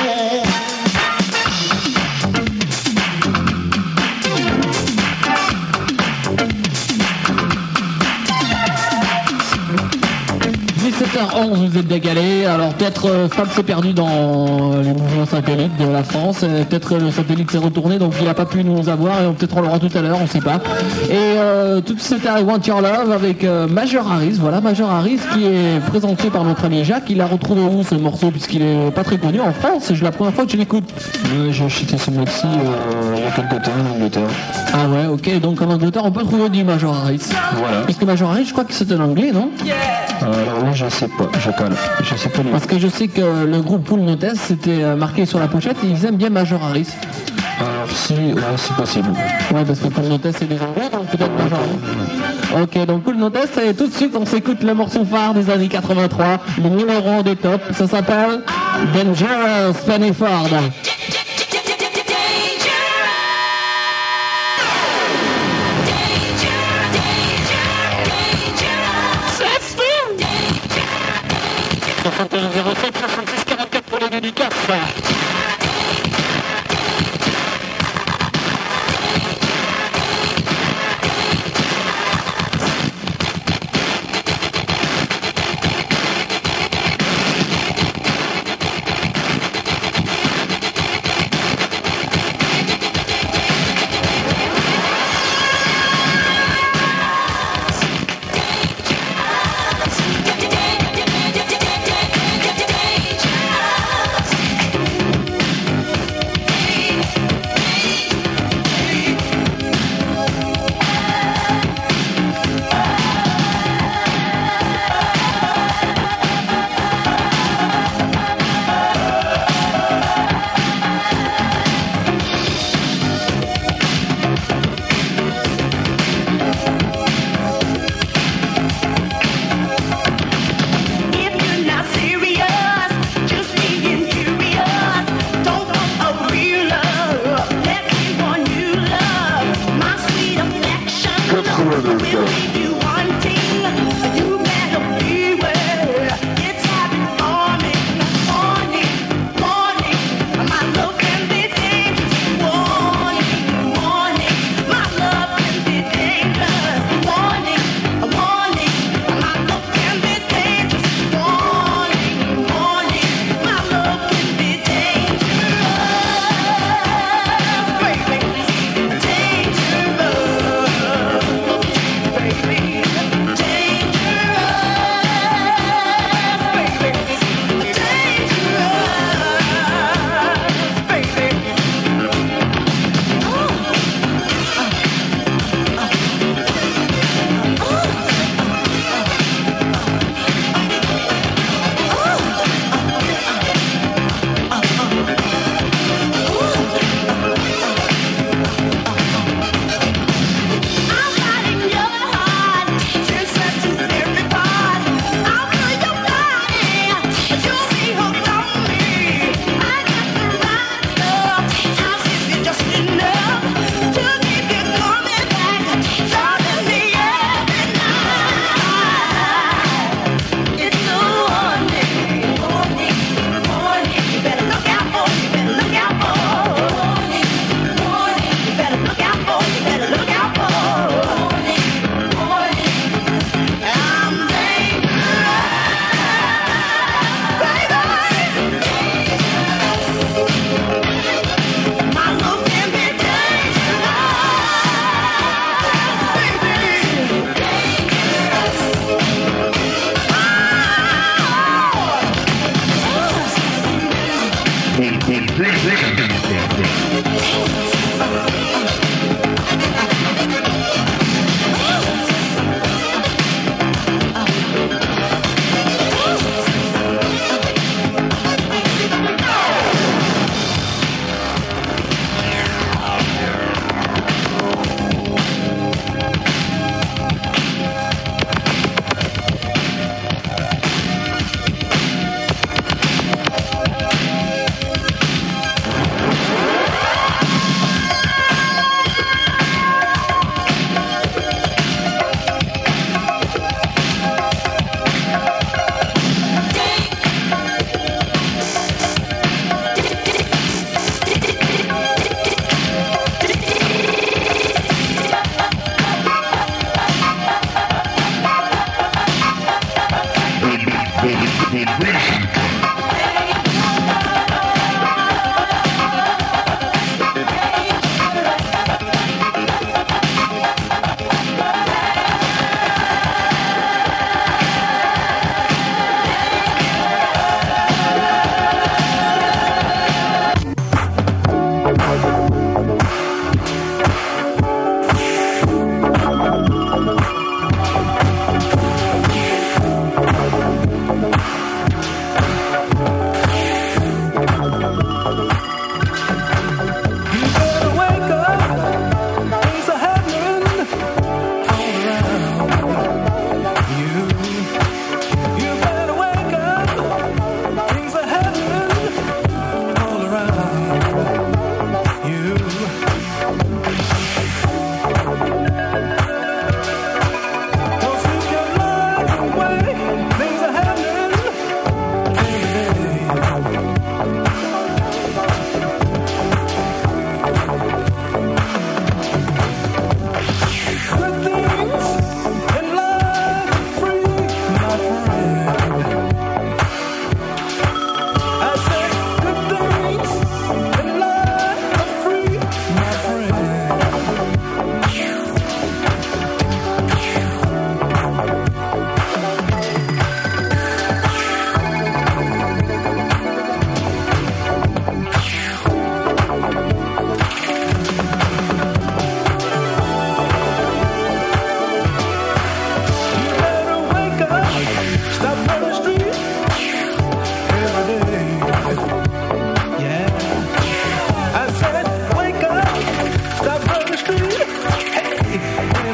dix-sept heures onze, vous êtes décalé. Alors peut-être euh, Fab s'est perdu dans les mouvements satellites de la France. Euh, peut-être que le satellite s'est retourné, donc il n'a pas pu nous avoir. Et on- peut-être on l'aura tout à l'heure, on ne sait pas. Et euh, tout c'était I Want Your Love avec euh, Major Harris. Voilà, Major Harris qui est présenté par notre ami Jacques. Il a retrouvé où ce morceau puisqu'il est pas très connu en France. C'est la première fois que je l'écoute. Ouais, j'ai acheté ce mode-ci euh, il y a quelques temps en Angleterre. Ah ouais, ok. Donc en Angleterre, on peut trouver du Major Harris. Voilà. Parce que Major Harris, je crois que c'est un anglais, non? Euh, alors là, je sais pas, je cale. Je sais pas les... Parce que je sais que le groupe Pool Notes c'était euh, marqué sur la pochette et ils aiment bien Major Harris. Alors si, ouais, c'est possible. Ouais, parce que Pool Notes c'est des anglais, donc peut-être Major Harris. Ok, donc Pool Notes, et tout de suite on s'écoute le morceau phare des années quatre-vingt-trois, le numéro un des tops, ça s'appelle Dangerous Penny Ford. soixante et un zéro sept soixante-six quarante-quatre pour les dédicaces.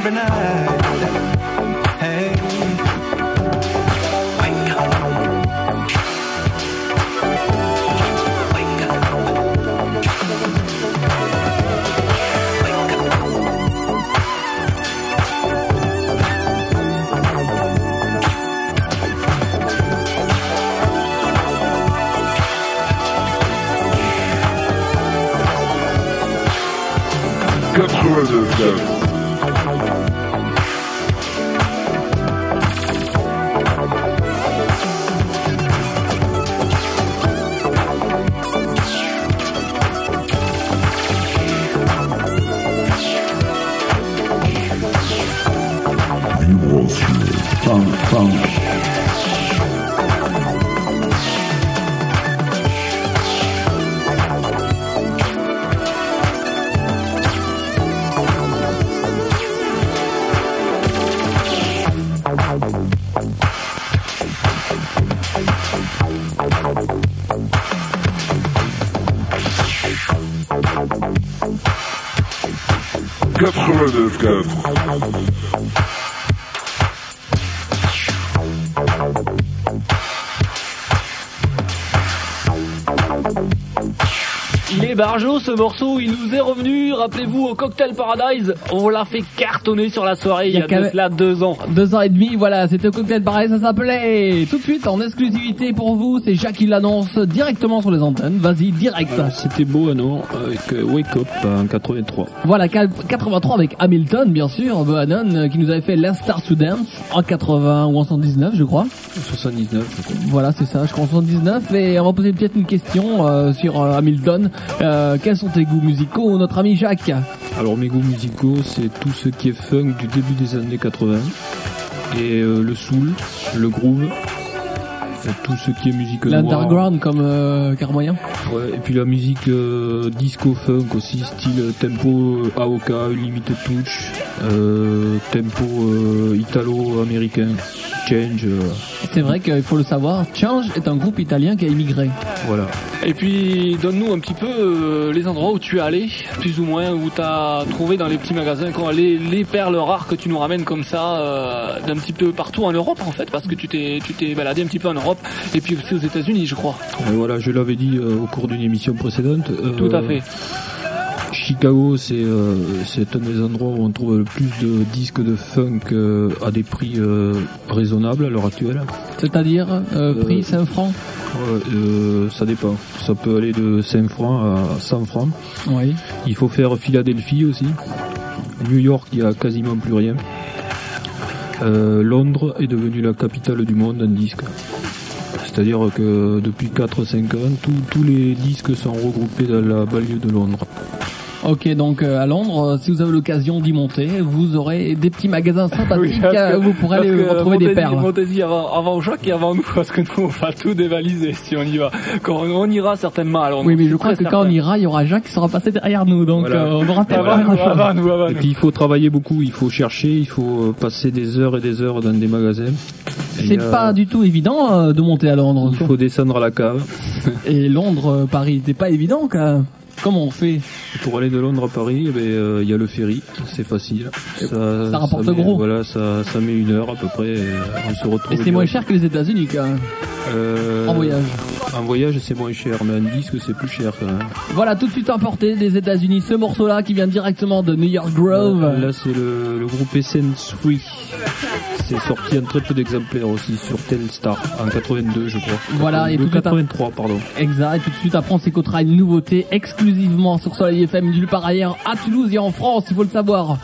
every night. Hey, wake up. Wake up. Wake up. quatre-vingt-deux neuf. Vibration. Funk, funk. quatre-vingt-neuf quatre. Il est barjot ce morceau, il nous est revenu, rappelez-vous, au Cocktail Paradise, on l'a fait cartonner sur la soirée il y a, il y a de cela deux ans. Deux ans et demi, voilà, c'était au Cocktail Paradise, ça s'appelait. Tout de suite, en exclusivité pour vous, c'est Jacques qui l'annonce directement sur les antennes, vas-y, direct. Alors, c'était Bohannon avec euh, Wake Up en quatre-vingt-trois. Voilà, quatre-vingt-trois avec Hamilton, bien sûr, Bohannon, qui nous avait fait Let's Start to Dance en quatre-vingts ou en soixante-dix-neuf, je crois. soixante-dix-neuf, je crois. Voilà, c'est ça, je crois en soixante-dix-neuf, et on va poser peut-être une question euh, sur euh, Hamilton. Euh, quels sont tes goûts musicaux, notre ami Jacques? Alors mes goûts musicaux, c'est tout ce qui est funk du début des années quatre-vingts et euh, le soul, le groove, et tout ce qui est musique noire. L'underground comme euh, Carmoyen. Ouais, et puis la musique euh, disco funk aussi, style tempo euh, A O K, Unlimited Touch, euh, tempo euh, italo-américain, Change. Euh. C'est vrai qu'il faut le savoir, Change est un groupe italien qui a immigré. Voilà. Et puis donne-nous un petit peu euh, les endroits où tu es allé, plus ou moins, où tu as trouvé dans les petits magasins, quoi, les, les perles rares que tu nous ramènes comme ça, euh, d'un petit peu partout en Europe en fait, parce que tu t'es, tu t'es baladé un petit peu en Europe, et puis aussi aux États-Unis, je crois. Et voilà, je l'avais dit euh, au cours d'une émission précédente. Euh, Tout à fait. Chicago, c'est euh, c'est un des endroits où on trouve le plus de disques de funk euh, à des prix euh, raisonnables à l'heure actuelle. C'est-à-dire euh, prix euh, cinq francs. Ouais, euh, ça dépend. Ça peut aller de cinq francs à cent francs. Oui. Il faut faire Philadelphie aussi. New York, il y a quasiment plus rien. Euh, Londres est devenue la capitale du monde en disques. C'est-à-dire que depuis quatre cinq ans, tous les disques sont regroupés dans la banlieue de Londres. Ok, donc euh, à Londres, si vous avez l'occasion d'y monter, vous aurez des petits magasins sympathiques oui, que, où vous pourrez aller que, retrouver des perles. Montez-y avant, avant Jacques et avant nous, parce que nous on va tout dévaliser si on y va. Quand on, on ira certainement à Londres. Oui, mais je crois que certain. Quand on ira, il y aura Jacques qui sera passé derrière nous, donc voilà. euh, on aura avant, avant, avant nous, avant Et nous. puis il faut travailler beaucoup, il faut chercher, il faut passer des heures et des heures dans des magasins. C'est a... pas du tout évident euh, de monter à Londres. Il faut descendre à la cave. Et Londres, euh, Paris, c'est pas évident quand Comment on fait? Pour aller de Londres à Paris, il eh ben, euh, y a le ferry, c'est facile. Ça, ça rapporte ça met, gros. Voilà, ça, ça met une heure à peu près. Et on se retrouve. Et c'est moins cher que les États-Unis quand même. Euh, en voyage. En voyage, c'est moins cher, mais en disque, c'est plus cher quand même. Voilà, tout de suite importé des États-Unis. Ce morceau-là qui vient directement de New York Grove. Euh, là, c'est le, le groupe Essence Free. C'est sorti en très peu d'exemplaires aussi sur Telstar en quatre-vingt-deux, je crois. Voilà, et tout quatre-vingt-trois, pardon. Exact. Et tout de suite après, on s'écoutera une nouveauté exclusivement sur Soleil F M, nulle part ailleurs, à Toulouse et en France, il faut le savoir.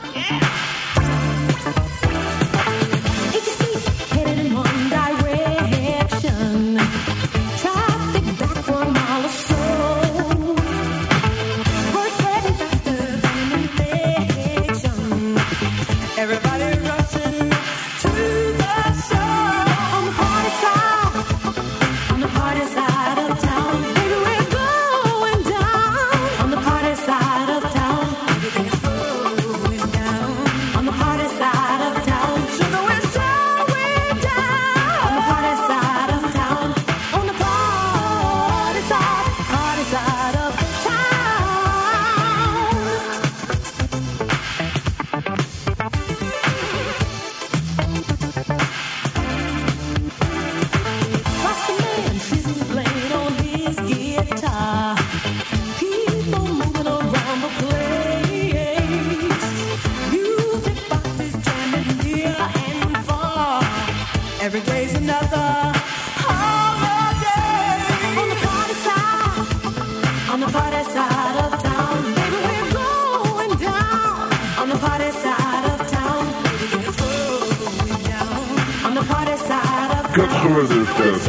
quatre-vingt-neuf.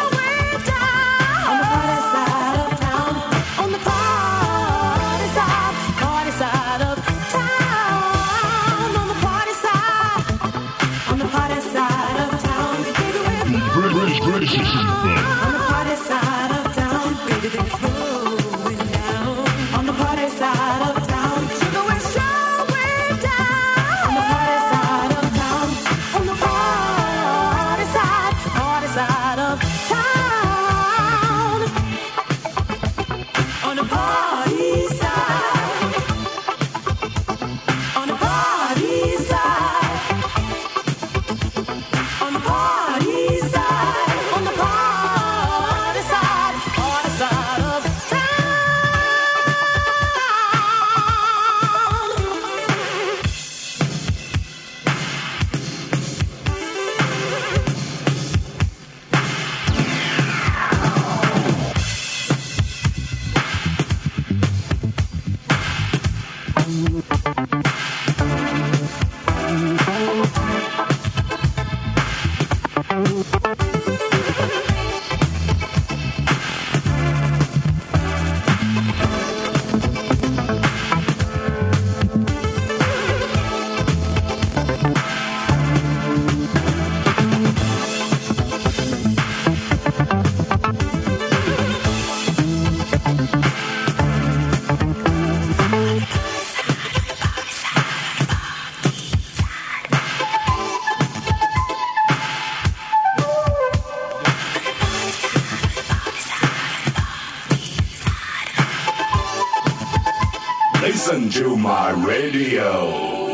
Listen to my radio.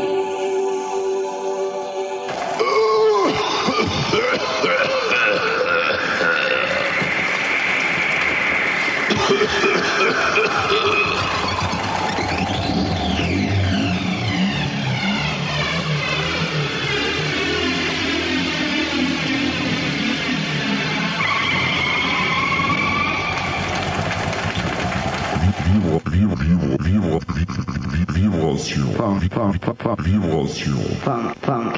Vibration. Funk, funk, funk, funk. Vibration. Funk, funk.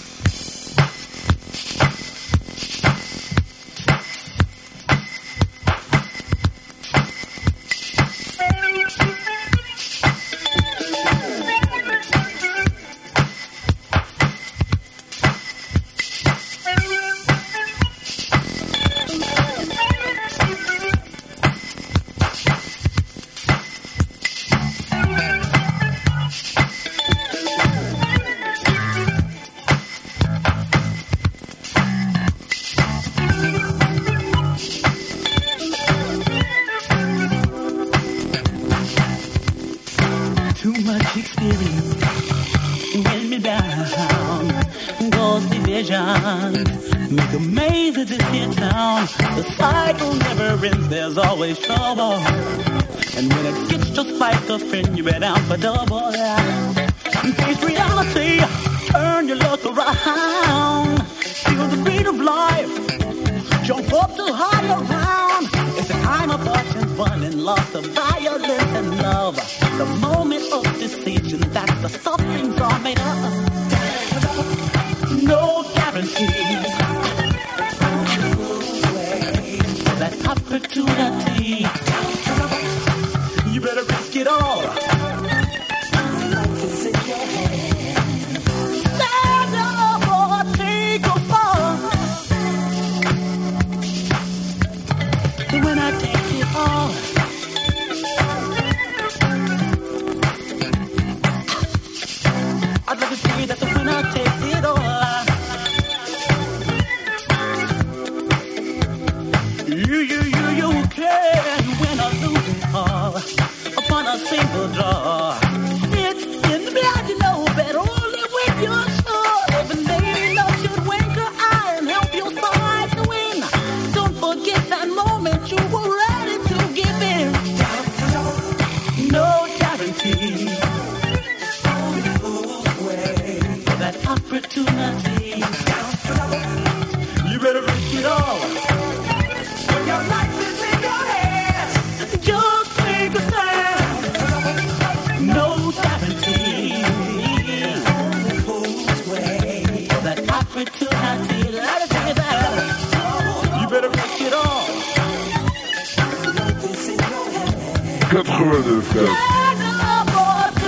Always trouble, and when it gets just like a friend, you bet out for double. Face reality, turn your luck around. Feel the beat of life, jump up to higher ground. It's a time of fortune, fun and loss, of violence and love. The moment of decision, that's the stuff things are made of. No guarantee that opportunity. You better risk it all. Stand up or take a fall. When I take it all, I'd rather say that the winner takes it all. You, you, you, you can win or lose it all upon a single draw. It's in the blood, you know, but only when you're sure. Every lady loves should wink her eye and help your side to win. Don't forget that moment you were ready to give in. No guarantee for that opportunity. You better risk it all. Your life is in your hands. Just take a stand. No guarantee that opportunity. Let us say that. quatre-vingt-neuf F M.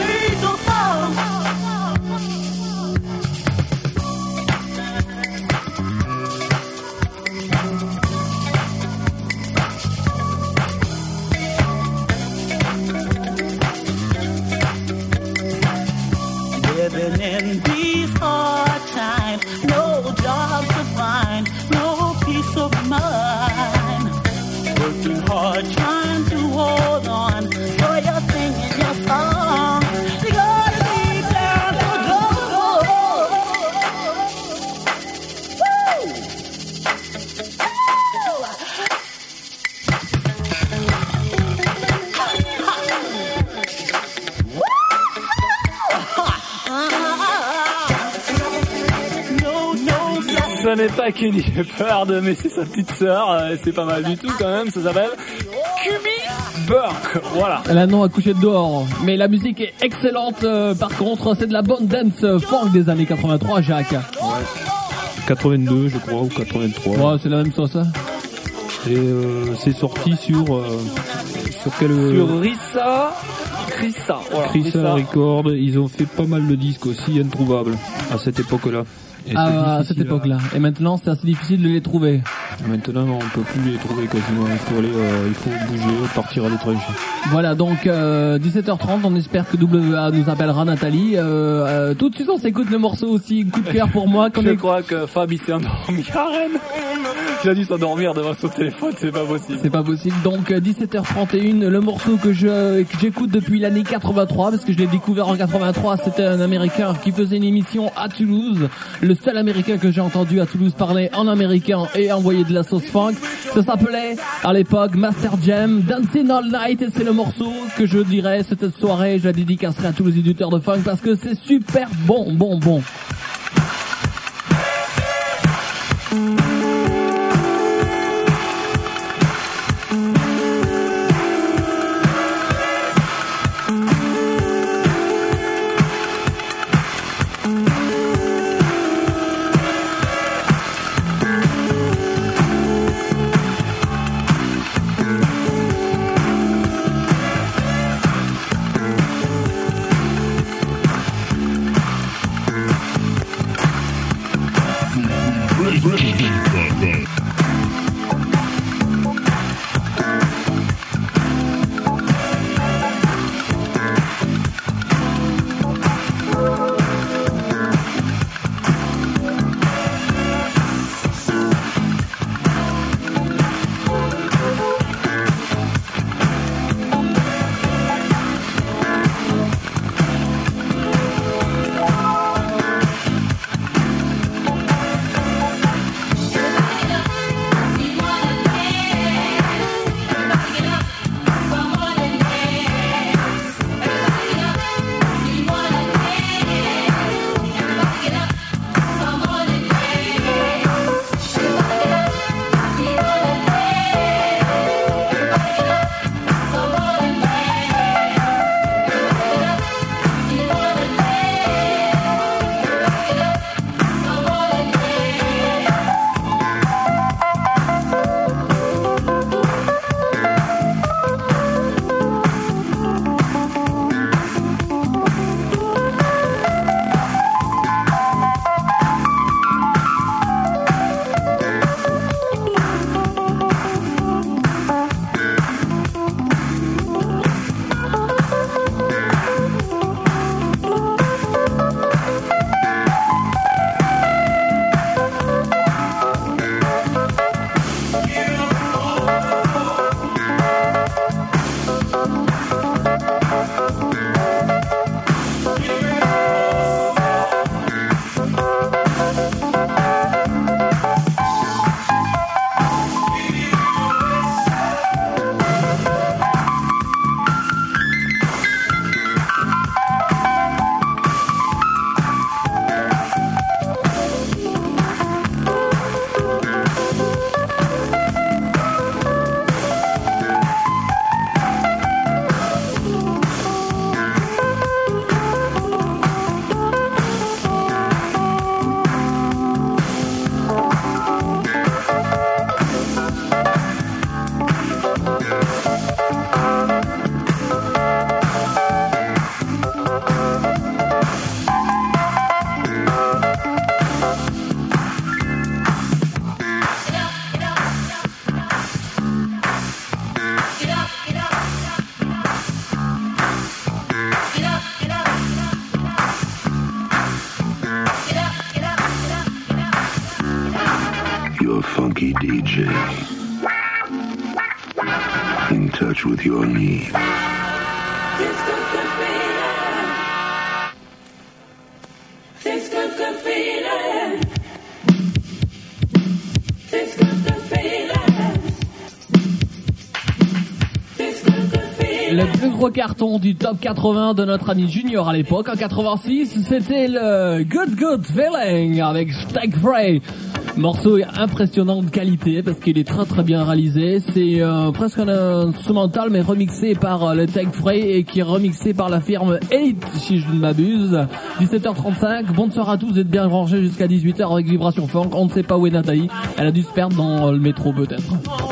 Living in these hard times, no jobs to find, no peace of mind. Working hard, trying to hold on, so you're singing your song. You gotta be down to go. Ce n'est pas Kelly Shepard, mais c'est sa petite sœur, euh, c'est pas mal du tout quand même, ça s'appelle Cummie Burke, voilà. Elle a un nom à coucher dehors, mais la musique est excellente, euh, par contre c'est de la bonne dance euh, funk des années quatre-vingt-trois, Jacques. Ouais. quatre-vingt-deux je crois, ou quatre-vingt-trois. Ouais, c'est la même sauce, hein. Et euh, c'est sorti sur... Euh, sur quel... Sur Rissa... Rissa, voilà. Rissa Records, ils ont fait pas mal de disques aussi introuvables à cette époque-là. Et à cette époque-là. Et maintenant, c'est assez difficile de les trouver. Maintenant, on peut plus les trouver quasiment. Il faut aller, euh, il faut bouger, partir à l'étranger. Voilà, donc euh, dix-sept heures trente, on espère que W A nous appellera Nathalie. Euh, euh, tout de suite, on s'écoute le morceau aussi. Coup de cœur pour moi. Je est... crois que Fab il s'est endormi à Rennes. Il a dû s'endormir devant son téléphone, c'est pas possible. C'est pas possible. Donc dix-sept heures trente et une, le morceau que je que j'écoute depuis l'année quatre-vingt-trois, parce que je l'ai découvert en quatre-vingt-trois. C'était un Américain qui faisait une émission à Toulouse. Le seul Américain que j'ai entendu à Toulouse parler en américain et envoyer de la sauce funk. Ça s'appelait à l'époque Master Jam, Dancing All Night, et c'est le morceau que je dirais cette soirée, je la dédicacerai à tous les éditeurs de funk parce que c'est super bon, bon, bon. a funky D J. In touch with your needs. This good, good feeling. This good, good feeling. This good, good feeling. Le plus gros carton du top quatre-vingts de notre ami Junior à l'époque, en quatre-vingt-six, c'était le Good Good Feeling avec Stag Frey. Morceau impressionnant de qualité parce qu'il est très très bien réalisé. C'est euh, presque un instrumental mais remixé par euh, le Tech Frey et qui est remixé par la firme Elite si je ne m'abuse. dix-sept heures trente-cinq, bonne soirée à tous, vous êtes bien rangés jusqu'à dix-huit heures avec Vibration Funk. On ne sait pas où est Nathalie, elle a dû se perdre dans le métro peut-être.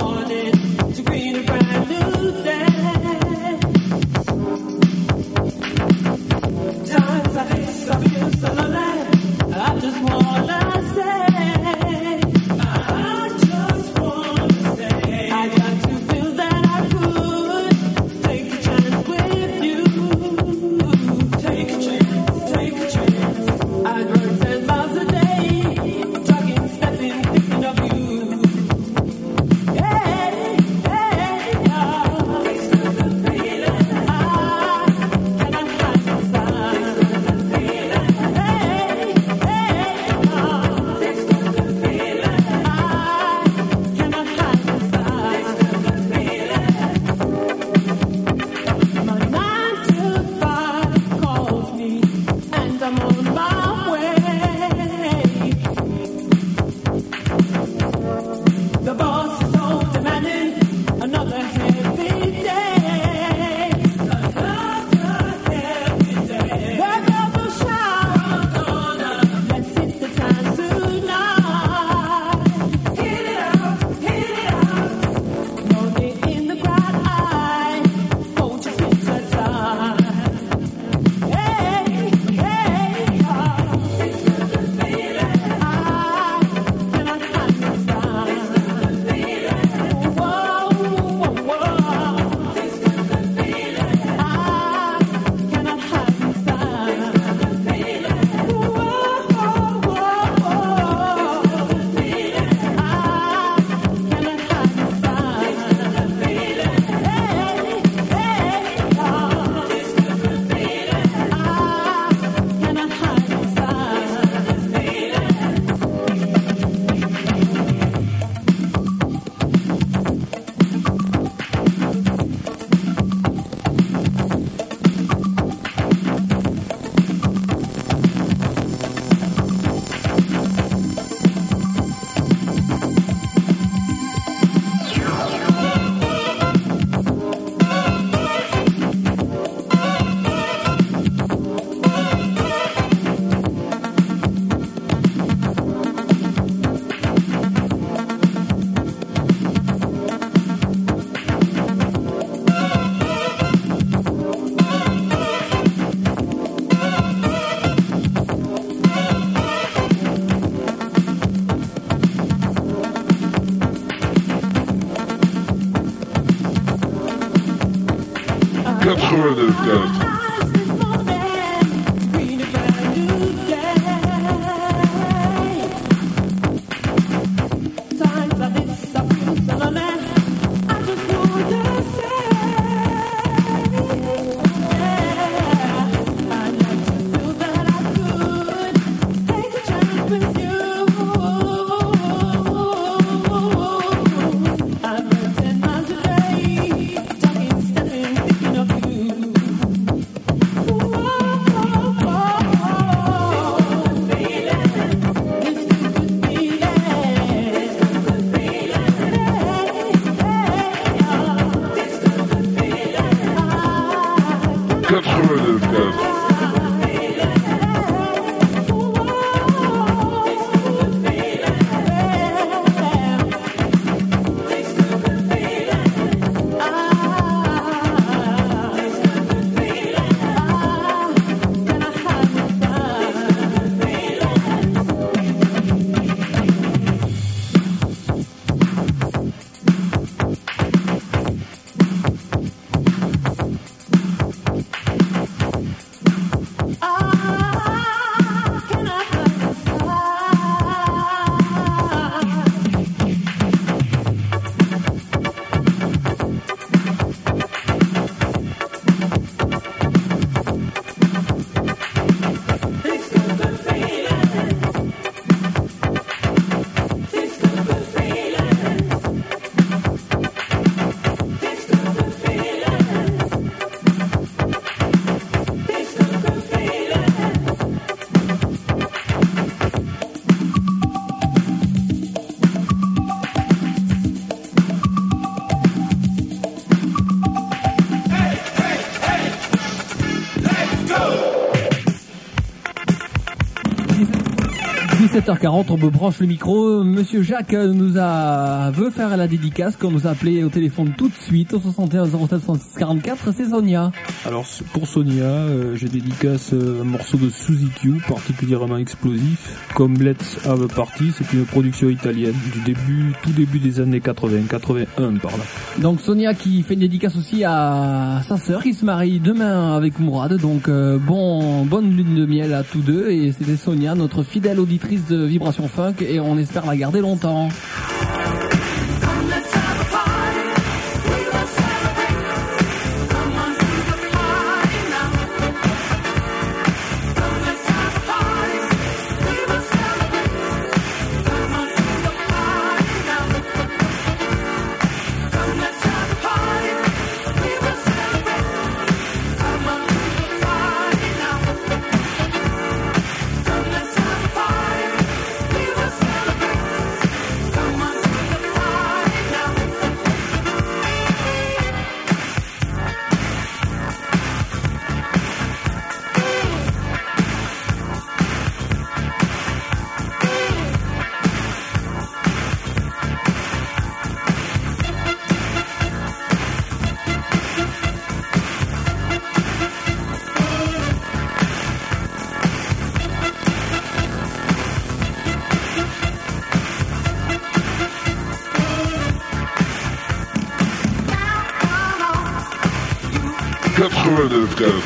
quatre-vingt-neuf quatre. Talking, stepping, thinking of you. dix-sept heures quarante, on me branche le micro. Monsieur Jacques nous a veut faire la dédicace, qu'on nous a appelé au téléphone tout de suite au soixante et un zéro sept cent quarante-quatre. C'est Sonia. Alors pour Sonia, euh, j'ai dédicace euh, un morceau de Suzy Q, particulièrement explosif. Comme Let's Have a Party, c'est une production italienne du début, tout début des années quatre-vingts, quatre-vingt-un par là. Donc Sonia qui fait une dédicace aussi à sa sœur qui se marie demain avec Mourad. Donc euh, bon, bonne lune de miel à tous deux. Et c'était Sonia, notre fidèle auditrice de Vibration Funk, et on espère la garder longtemps. quatre-vingt-neuf quatre.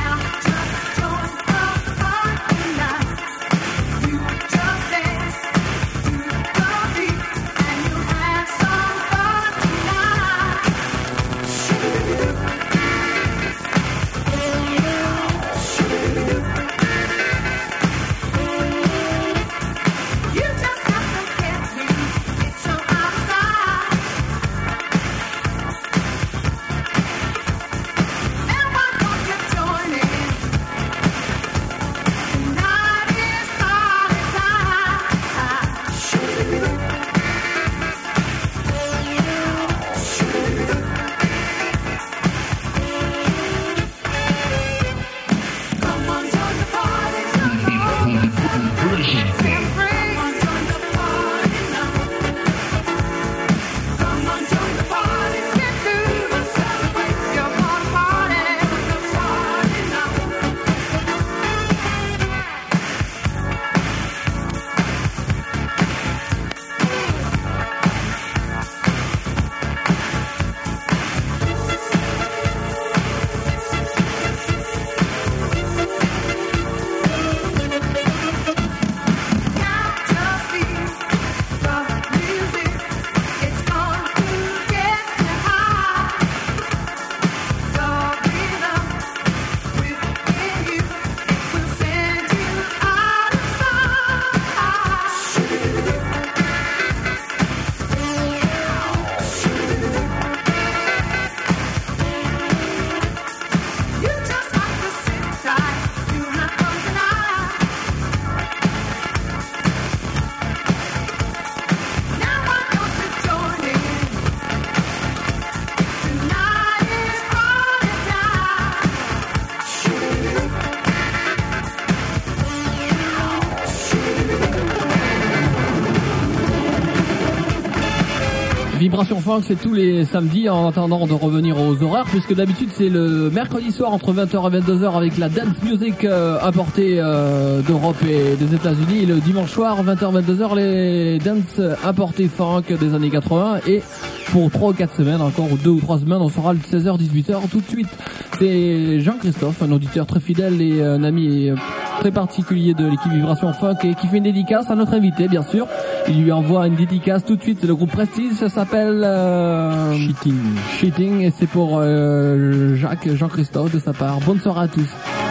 Vibration Funk, c'est tous les samedis en attendant de revenir aux horaires, puisque d'habitude c'est le mercredi soir entre vingt heures et vingt-deux heures avec la dance music euh, importée euh, d'Europe et des États-Unis, et le dimanche soir vingt heures vingt-deux heures les dance importées funk des années quatre-vingts, et pour trois ou quatre semaines encore, ou deux ou trois semaines, on sera le seize heures dix-huit heures tout de suite. C'est Jean-Christophe, un auditeur très fidèle et un ami très particulier de l'équipe Vibration Funk, et qui fait une dédicace à notre invité, bien sûr. Il lui envoie une dédicace tout de suite. C'est le groupe Prestige, ça s'appelle euh, Cheating. Cheating, et c'est pour euh, Jacques, Jean-Christophe de sa part. Bonne soirée à tous.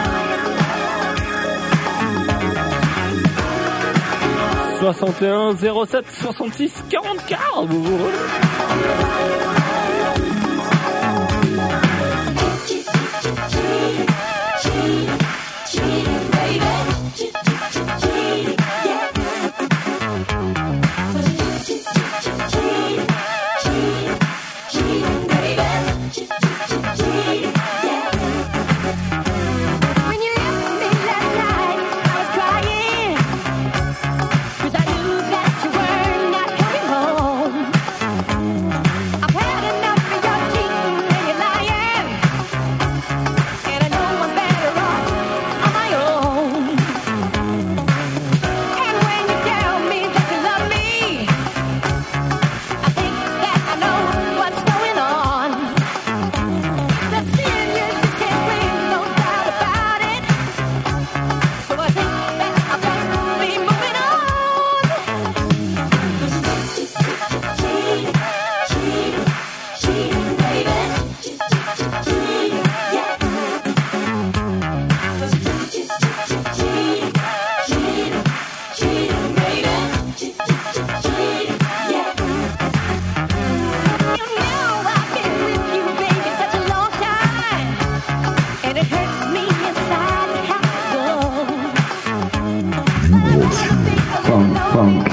soixante et un zéro sept soixante-six quarante-quatre. funk.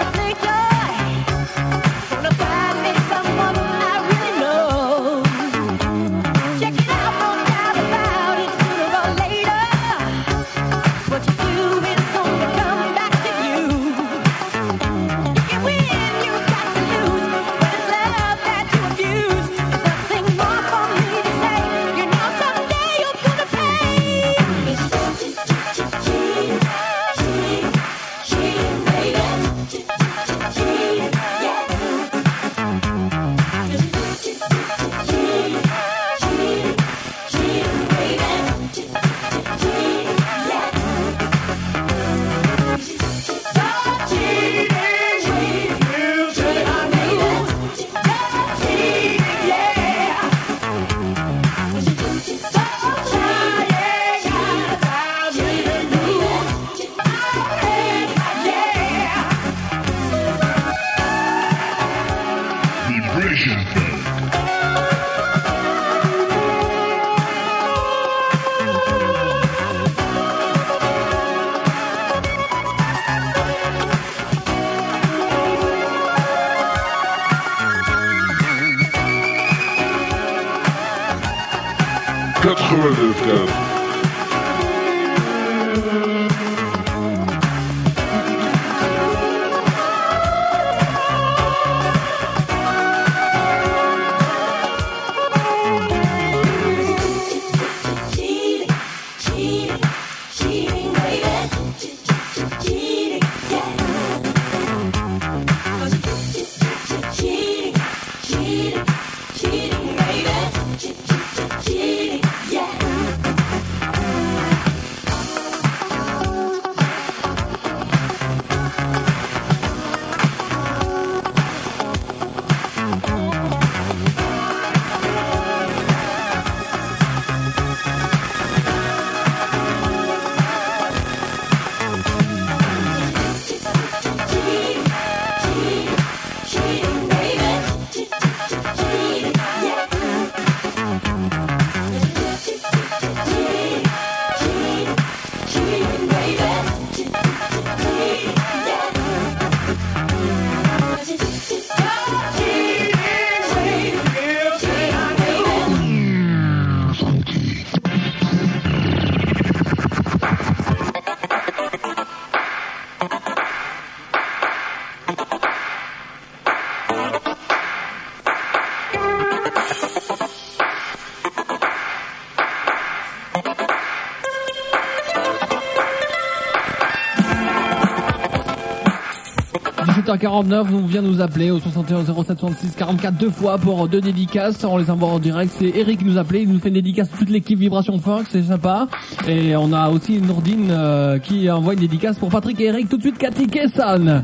dix-sept heures quarante-neuf, on vient nous appeler au soixante et un zéro sept soixante-six quarante-quatre deux fois pour deux dédicaces. On les envoie en direct. C'est Eric qui nous appelait. Il nous fait une dédicace à toute l'équipe Vibration Funk. C'est sympa. Et on a aussi Nourdine euh, qui envoie une dédicace pour Patrick et Eric. Tout de suite, Cathy Kessan.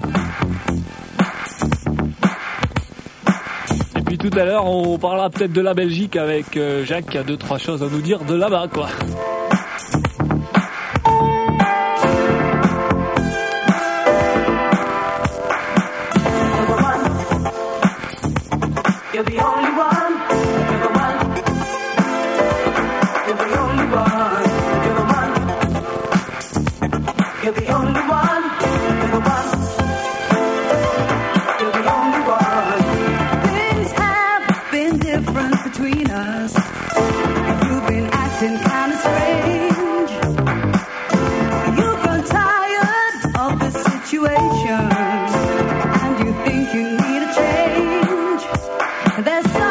Et puis tout à l'heure, on parlera peut-être de la Belgique avec euh, Jacques qui a deux, trois choses à nous dire de là-bas, quoi. You're the only one, you're the one. You're the only one, you're the one. You're the only one, you're the one. You're the only one. Things have been different between us. You've been acting kind of strange. You've grown tired of the situation, and you think you need a change. There's